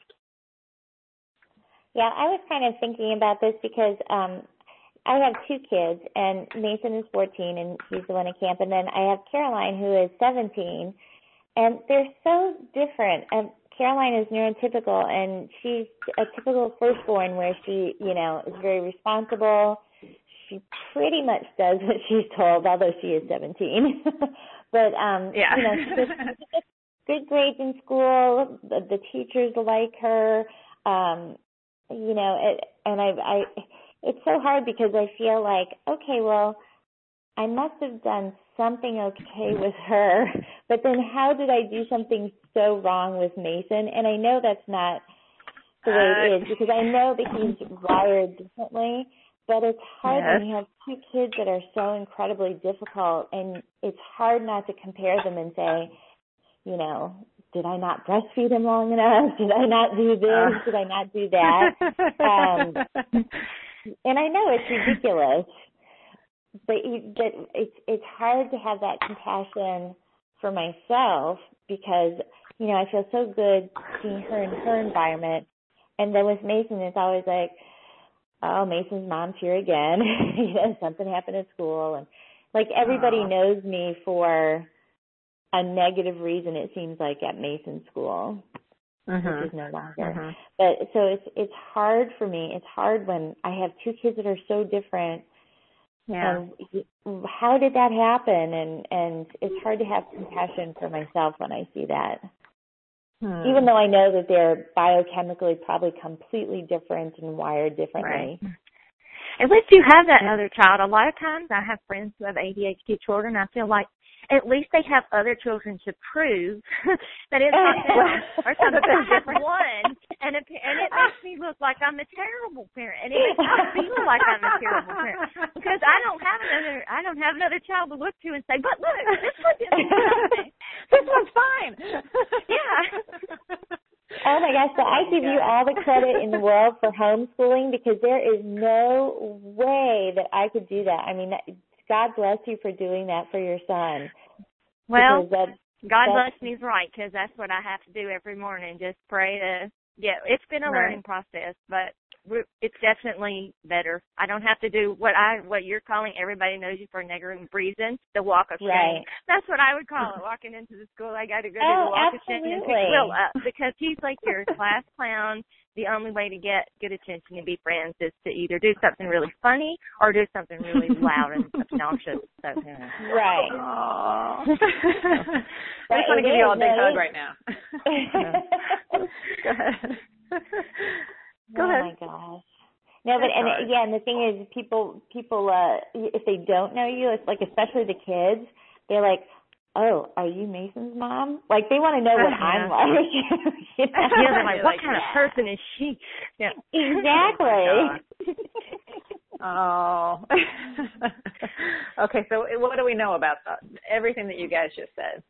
Yeah, I was kind of thinking about this because I have 2 kids, and Nathan is 14, and he's the one at camp, and then I have Caroline, who is 17, and they're so different. And Caroline is neurotypical, and she's a typical firstborn where she, you know, is very responsible. She pretty much does what she's told, although she is 17. But, you know, she gets good grades in school. The teachers like her. You know, it's so hard because I feel like, okay, well, I must have done something okay with her, but then how did I do something so wrong with Mason? And I know that's not the way it is, because I know that he's wired differently, but it's hard when you have two kids that are so incredibly difficult, and it's hard not to compare them and say, you know, did I not breastfeed him long enough? Did I not do this? Did I not do that? And I know it's ridiculous, but it's hard to have that compassion for myself because, you know, I feel so good seeing her in her environment. And then with Mason, it's always like, oh, Mason's mom's here again. You know, something happened at school. And, like, everybody knows me for a negative reason, it seems like, at Mason's school, which is no longer. But so it's hard for me. It's hard when I have two kids that are so different. Yeah. And how did that happen? And it's hard to have compassion for myself when I see that. Even though I know that they're biochemically probably completely different and wired differently. Right. And once you have that other child, a lot of times I have friends who have ADHD children. I feel like at least they have other children to prove that it's not them or something. I have one, and it makes me look like I'm a terrible parent, and it makes me feel like I'm a terrible parent because I don't have another child to look to and say, but look, this one didn't do nothing. This one's fine. Yeah. Oh my gosh, so I give you all the credit in the world for homeschooling because there is no way that I could do that. I mean, God bless you for doing that for your son. Well, God bless me's right, because that's what I have to do every morning, just pray to get. It's been a learning process, but it's definitely better. I don't have to do what you're calling, everybody knows you for a negative reason, the walk of shame. Right. That's what I would call it, walking into the school. I got to go do the walk of shame and pick Will up, because he's like your class clown. The only way to get good attention and be friends is to either do something really funny or do something really loud and obnoxious. So, right. I just want to give you all a big hug right now. Go ahead. Go ahead. Oh my gosh. No, but and the thing is, people, if they don't know you, it's like, especially the kids, they're like, oh, are you Mason's mom? Like, they want to know what I'm like. You know? Yeah, they're like, what kind of person is she? Yeah. Exactly. Oh. Okay, so what do we know about everything that you guys just said?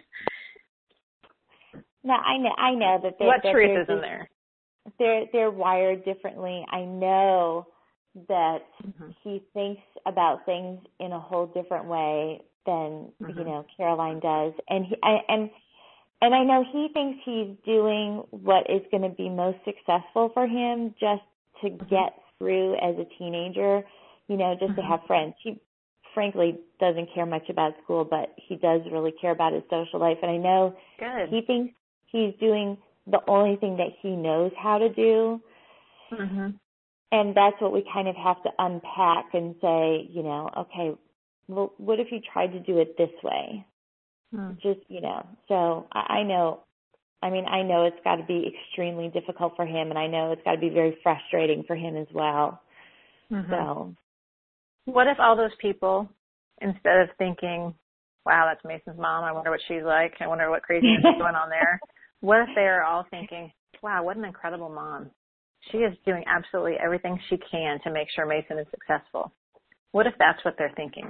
No, I know that what truth is in there? They're wired differently. I know that he thinks about things in a whole different way than you know Caroline does, and I know he thinks he's doing what is going to be most successful for him, just to get through as a teenager, you know, just to have friends. He frankly doesn't care much about school, but he does really care about his social life, and I know he thinks he's doing the only thing that he knows how to do. And that's what we kind of have to unpack and say, you know, okay, well, what if you tried to do it this way? Just, you know, so I know it's got to be extremely difficult for him, and I know it's got to be very frustrating for him as well. So what if all those people, instead of thinking, wow, that's Mason's mom, I wonder what she's like, I wonder what craziness is going on there, what if they're all thinking, wow, what an incredible mom. She is doing absolutely everything she can to make sure Mason is successful. What if that's what they're thinking?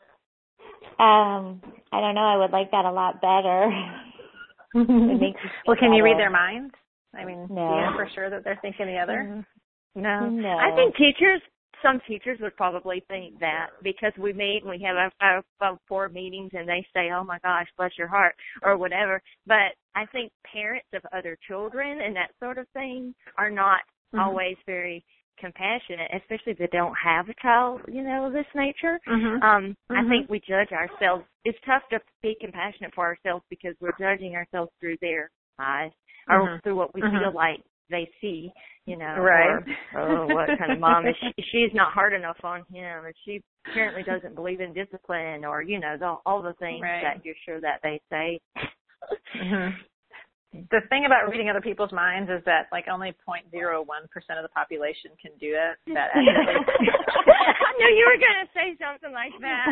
I don't know. I would like that a lot better. Well, can you read their minds? I mean, do you No. know for sure that they're thinking the other? No. I think some teachers would probably think that, because we meet and we have our board meetings and they say, oh my gosh, bless your heart, or whatever. But I think parents of other children and that sort of thing are not always very compassionate, especially if they don't have a child, you know, of this nature. I think we judge ourselves. It's tough to be compassionate for ourselves because we're judging ourselves through their eyes or through what we feel like they see, you know, right. or what kind of mom is she? She's not hard enough on him, or she apparently doesn't believe in discipline, or, you know, all the things that you're sure that they say. The thing about reading other people's minds is that like only 0.01% of the population can do it. That actually. I knew you were going to say something like that.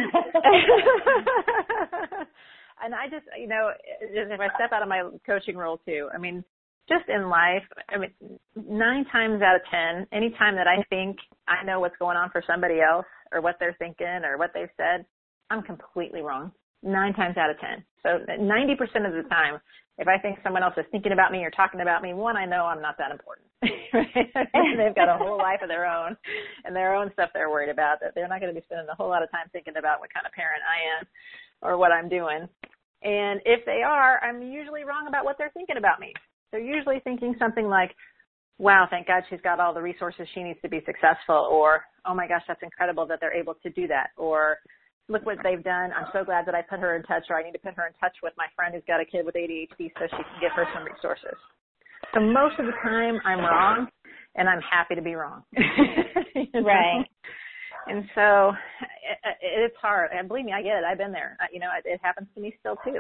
And I just, you know, if I step out of my coaching role too, I mean, just in life, I mean, 9 times out of 10, anytime that I think I know what's going on for somebody else or what they're thinking or what they've said, I'm completely wrong. 9 times out of 10. So 90% of the time, if I think someone else is thinking about me or talking about me, one, I know I'm not that important. They've got a whole life of their own and their own stuff they're worried about, that they're not going to be spending a whole lot of time thinking about what kind of parent I am or what I'm doing. And if they are, I'm usually wrong about what they're thinking about me. They're usually thinking something like, wow, thank God she's got all the resources she needs to be successful, or, oh my gosh, that's incredible that they're able to do that, or look what they've done. I'm so glad that I put her in touch, or I need to put her in touch with my friend who's got a kid with ADHD so she can give her some resources. So most of the time I'm wrong, and I'm happy to be wrong. Right. And so it's hard. And believe me, I get it. I've been there. You know, it happens to me still too.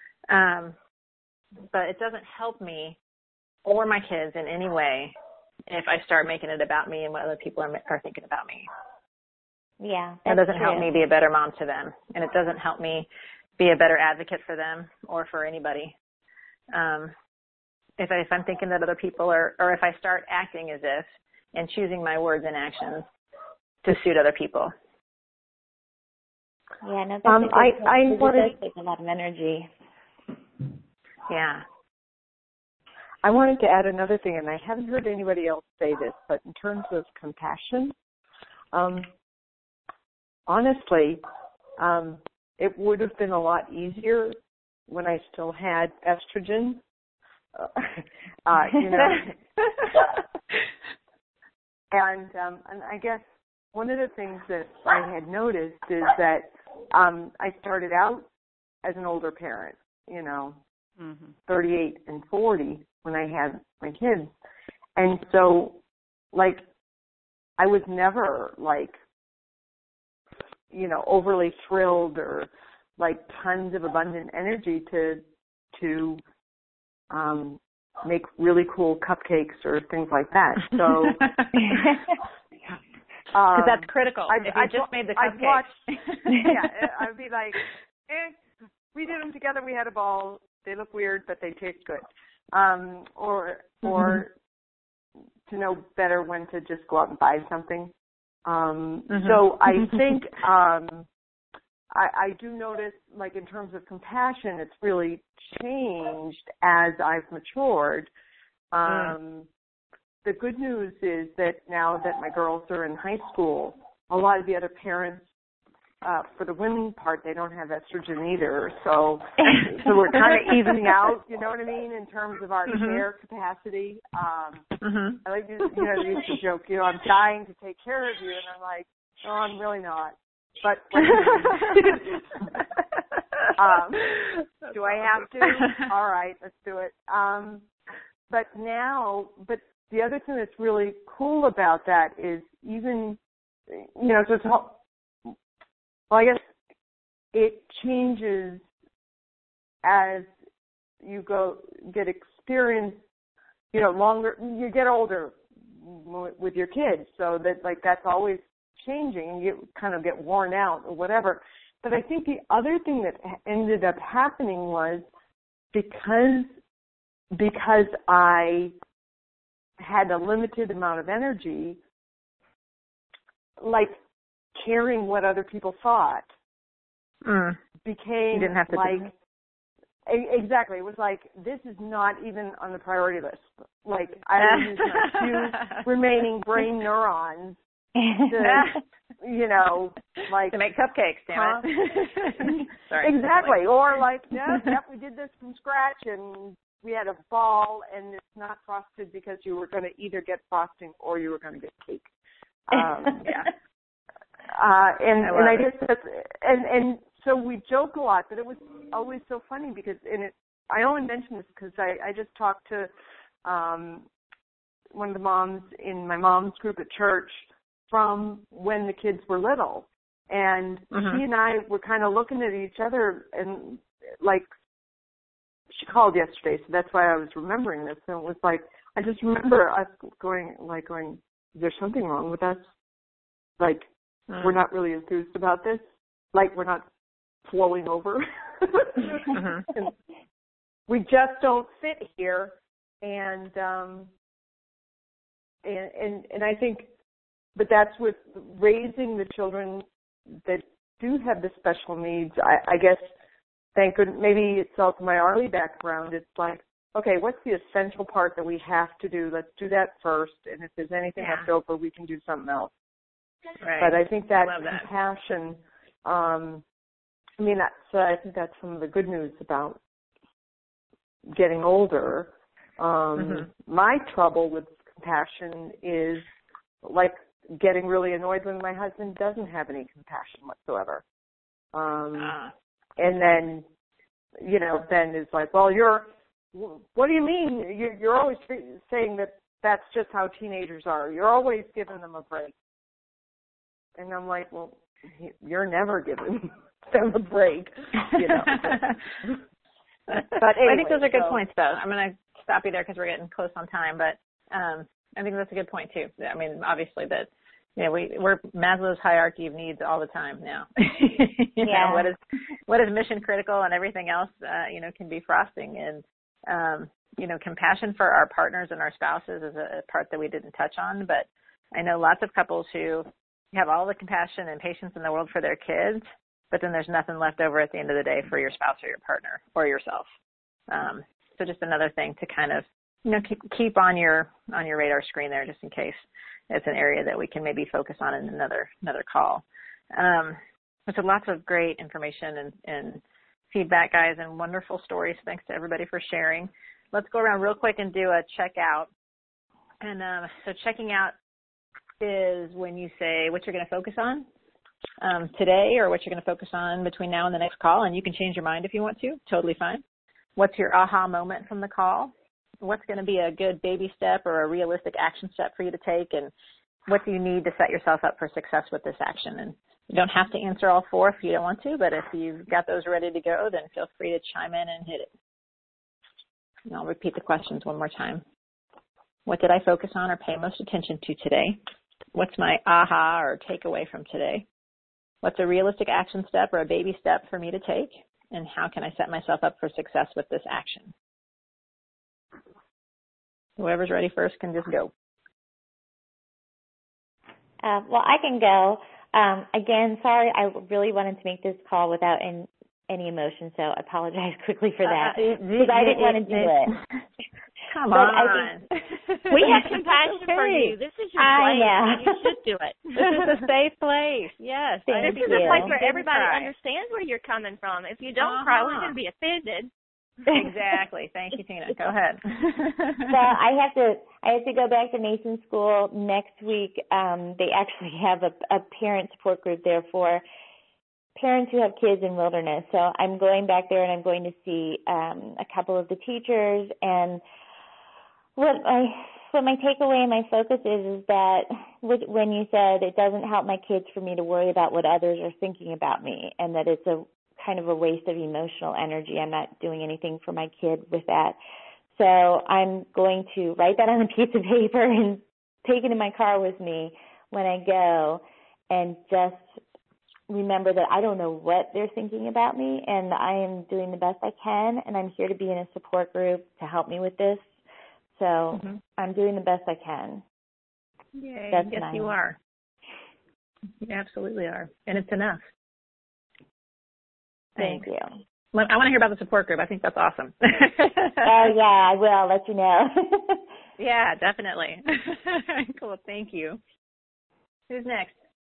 But it doesn't help me or my kids in any way if I start making it about me and what other people are thinking about me. Yeah, it doesn't help me be a better mom to them, and it doesn't help me be a better advocate for them or for anybody. If I'm thinking that other people or if I start acting as if and choosing my words and actions to suit other people. Yeah, no, it does take a lot of energy. Yeah. I wanted to add another thing, and I haven't heard anybody else say this, but in terms of compassion, honestly, it would have been a lot easier when I still had estrogen. You know, and I guess one of the things that I had noticed is that I started out as an older parent, you know, 38 and 40 when I had my kids. And so, like, I was never, like, you know, overly thrilled or, like, tons of abundant energy to make really cool cupcakes or things like that. So, because that's critical. I just made the cupcakes. I'd be like, we did them together. We had a ball. They look weird, but they taste good. Or to know better when to just go out and buy something. So I think I do notice, like, in terms of compassion, it's really changed as I've matured. The good news is that now that my girls are in high school, a lot of the other parents, for the women part, they don't have estrogen either. So we're kind of evening out, you know what I mean, in terms of our care capacity. I like, you know, they used to joke, you know, I'm dying to take care of you. And I'm like, no, I'm really not. But do I have to? All right, let's do it. But the other thing that's really cool about that is even, you know, so it's, well, I guess it changes as you get experience, you know, longer, you get older with your kids. So that, like, that's always changing and you kind of get worn out or whatever. But I think the other thing that ended up happening was because I had a limited amount of energy, like, caring what other people thought became, you didn't have to, like, exactly. It was like, this is not even on the priority list. Like, I use my few remaining brain neurons to, you know, like, to make cupcakes, damn it. Sorry. Exactly. Or like, yep, we did this from scratch and we had a ball and it's not frosted because you were going to either get frosting or you were going to get cake. And I guess that's, and so we joke a lot, but it was always so funny because I only mention this because I just talked to one of the moms in my mom's group at church from when the kids were little. And she and I were kind of looking at each other, and like, she called yesterday, so that's why I was remembering this. And it was like, I just remember us going, is there something wrong with us? Like, we're not really enthused about this. Like, we're not flowing over. We just don't fit here. And I think, but that's with raising the children that do have the special needs. I guess, thank goodness, maybe it's also my Arlie background. It's like, okay, what's the essential part that we have to do? Let's do that first. And if there's anything left over, we can do something else. Right. But I think that compassion, I think that's some of the good news about getting older. My trouble with compassion is like getting really annoyed when my husband doesn't have any compassion whatsoever. And then, then it's like, well, what do you mean? You're always saying that that's just how teenagers are. You're always giving them a break. And I'm like, well, you're never giving them a break, But anyway, I think those are good points, though. I'm going to stop you there because we're getting close on time, but I think that's a good point too. I mean, obviously that, we're Maslow's hierarchy of needs all the time now. What is mission critical and everything else, can be frosting. And, compassion for our partners and our spouses is a part that we didn't touch on, but I know lots of couples who have all the compassion and patience in the world for their kids, but then there's nothing left over at the end of the day for your spouse or your partner or yourself. So just another thing to kind of, keep on your radar screen there, just in case it's an area that we can maybe focus on in another call. So lots of great information and feedback, guys, and wonderful stories. Thanks to everybody for sharing. Let's go around real quick and do a checkout. And so checking out is when you say what you're going to focus on today, or what you're going to focus on between now and the next call, and you can change your mind if you want to. Totally fine. What's your aha moment from the call? What's going to be a good baby step or a realistic action step for you to take, and what do you need to set yourself up for success with this action? And you don't have to answer all four if you don't want to, but if you've got those ready to go, then feel free to chime in and hit it. And I'll repeat the questions one more time. What did I focus on or pay most attention to today? What's my aha or takeaway from today? What's a realistic action step or a baby step for me to take? And how can I set myself up for success with this action? Whoever's ready first can just go. Well, I can go. Again, sorry, I really wanted to make this call without any emotion, so I apologize quickly for that. Because I didn't want to do it. Come on. We have compassion for you. This is your place. You should do it. This is a safe place. Yes. This is a place where everybody understands where you're coming from. If you don't cry, we're going to be offended. Exactly. Thank you, Tina. Go ahead. So I have to go back to Mason School next week. They actually have a parent support group there for parents who have kids in wilderness. So I'm going back there and I'm going to see a couple of the teachers. And what my takeaway and my focus is that when you said it doesn't help my kids for me to worry about what others are thinking about me, and that it's a kind of a waste of emotional energy. I'm not doing anything for my kid with that. So I'm going to write that on a piece of paper and take it in my car with me when I go, and just remember that I don't know what they're thinking about me, and I am doing the best I can, and I'm here to be in a support group to help me with this. So I'm doing the best I can. Yay. Yes, you are. You absolutely are. And it's enough. Thank you. I want to hear about the support group. I think that's awesome. Oh, yeah, I will. I'll let you know. Yeah, definitely. Cool. Thank you. Who's next?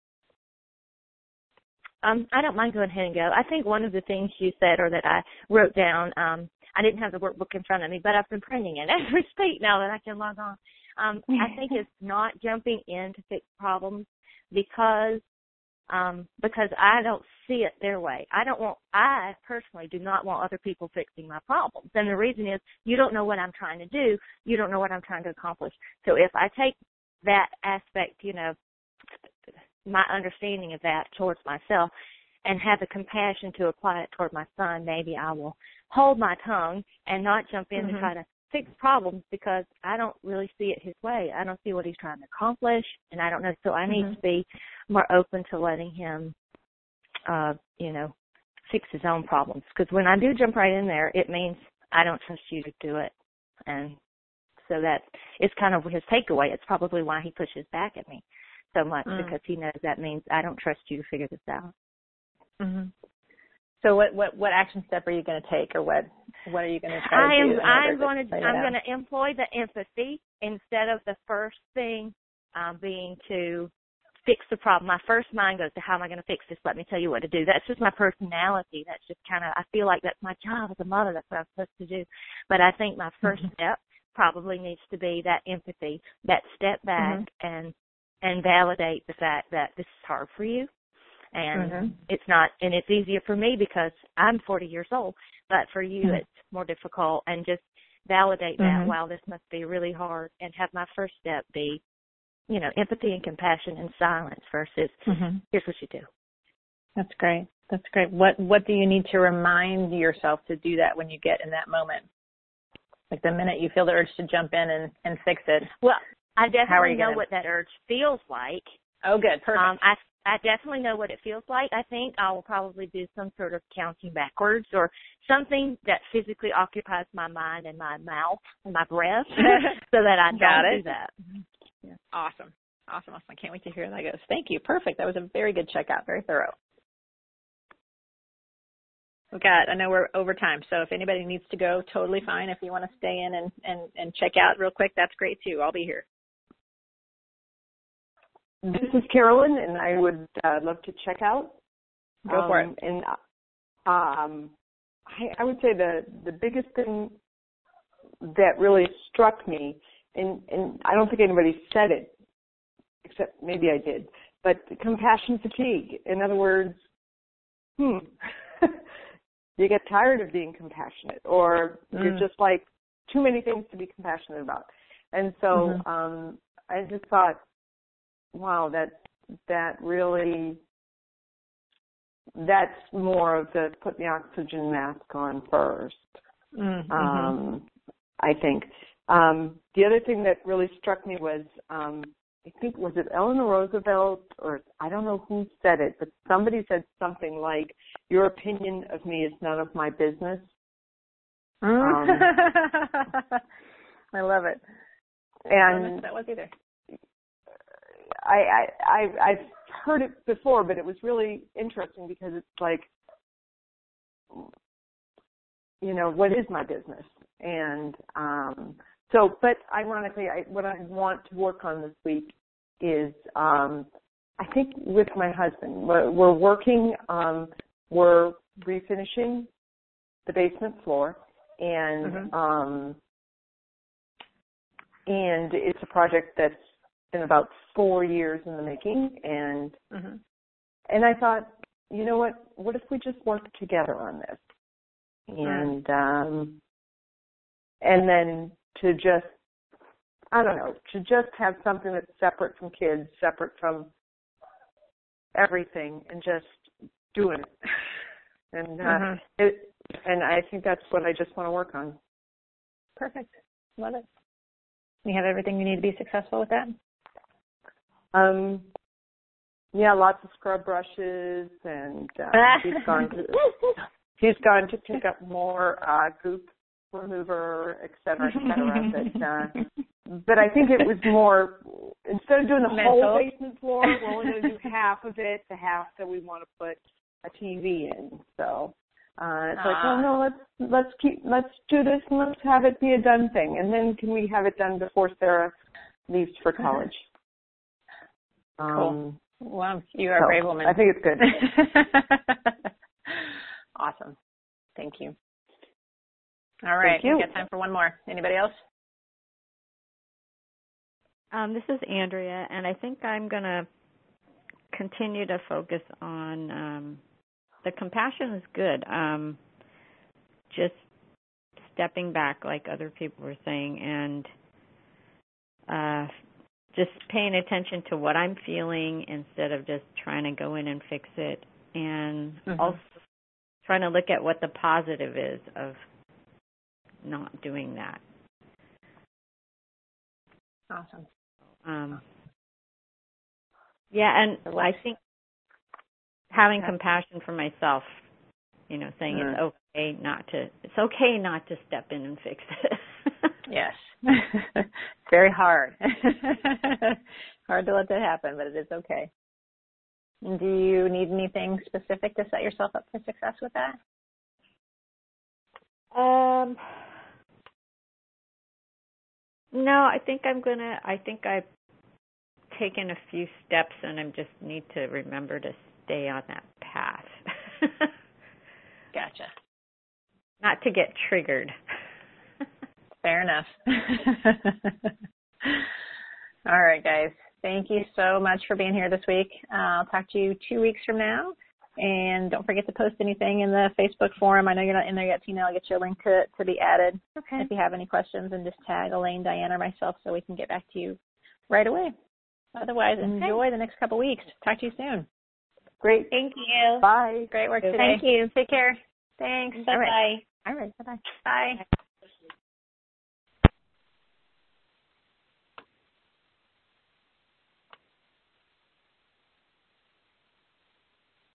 I don't mind going ahead and go. I think one of the things you said, or that I wrote down, I didn't have the workbook in front of me, but I've been printing it as we speak now that I can log on. I think it's not jumping in to fix problems, because because I don't see it their way. I personally do not want other people fixing my problems. And the reason is you don't know what I'm trying to do. You don't know what I'm trying to accomplish. So if I take that aspect, you know, my understanding of that towards myself and have the compassion to apply it toward my son, maybe I will hold my tongue and not jump in to try to fix problems because I don't really see it his way. I don't see what he's trying to accomplish, and I don't know. So I need to be more open to letting him, you know, fix his own problems. Because when I do jump right in there, it means I don't trust you to do it. And so that is kind of his takeaway. It's probably why he pushes back at me so much, because he knows that means I don't trust you to figure this out. So what action step are you going to take, or what are you going to try to do? I'm going to employ the empathy instead of the first thing being to fix the problem. My first mind goes to how am I going to fix this? Let me tell you what to do. That's just my personality. That's just kind of, I feel like that's my job as a mother. That's what I'm supposed to do. But I think my first step probably needs to be that empathy, that step back and validate the fact that this is hard for you. And it's not, and it's easier for me because I'm 40 years old, but for you it's more difficult, and just validate that, wow, this must be really hard, and have my first step be, you know, empathy and compassion and silence versus here's what you do. That's great. That's great. What do you need to remind yourself to do that when you get in that moment? Like the minute you feel the urge to jump in and fix it. Well, I definitely know what that urge feels like. Oh, good. Perfect. I definitely know what it feels like. I think I will probably do some sort of counting backwards or something that physically occupies my mind and my mouth and my breath so that I don't do that. Yeah. Awesome. I can't wait to hear how that goes. Thank you. Perfect. That was a very good checkout. Very thorough. I know we're over time, so if anybody needs to go, totally fine. If you want to stay in and check out real quick, that's great too. I'll be here. This is Carolyn, and I would love to check out. Go for it. And I would say the biggest thing that really struck me, and I don't think anybody said it, except maybe I did, but compassion fatigue. In other words, you get tired of being compassionate, or you're just like too many things to be compassionate about. And so I just thought, wow, that really, that's more of the put the oxygen mask on first, I think. The other thing that really struck me was, I think, was it Eleanor Roosevelt, or I don't know who said it, but somebody said something like, your opinion of me is none of my business. I love it. And I don't know what that was either. I've heard it before, but it was really interesting because it's like, you know, what is my business? And but ironically, what I want to work on this week is, I think with my husband, we're working, we're refinishing the basement floor, and it's a project that's been about 4 years in the making, and I thought, you know what if we just work together on this, and then to just, I don't know, to just have something that's separate from kids, separate from everything, and just doing it. And and I think that's what I just want to work on. Perfect. Love it. You have everything you need to be successful with that? Yeah, lots of scrub brushes, and he's gone to pick up more goop remover, et cetera, et cetera. But I think it was more, instead of doing the whole basement floor, we're only going to do half of it, the half that we want to put a TV in. So it's like, oh no, let's do this and let's have it be a done thing, and then can we have it done before Sarah leaves for college? Cool. Well, you are a brave woman. I think it's good. Awesome. Thank you. All right. We've got time for one more. Anybody else? This is Andrea, and I think I'm going to continue to focus on the compassion is good. Just stepping back, like other people were saying, and just paying attention to what I'm feeling instead of just trying to go in and fix it, and also trying to look at what the positive is of not doing that. Awesome. Yeah, and I think having compassion for myself, saying it's okay not to step in and fix it. Yes. It's very hard. Hard to let that happen, but it is okay. Do you need anything specific to set yourself up for success with that? No, I think I've taken a few steps, and I just need to remember to stay on that path. Gotcha. Not to get triggered. Fair enough. All right, guys. Thank you so much for being here this week. I'll talk to you 2 weeks from now. And don't forget to post anything in the Facebook forum. I know you're not in there yet, Tina. I'll get you a link to be added. Okay. If you have any questions, and just tag Elaine, Diane, or myself so we can get back to you right away. Otherwise, enjoy the next couple weeks. Talk to you soon. Great. Thank you. Bye. Great work today. Thank you. Take care. Thanks. Bye-bye. All right. Bye-bye. Bye.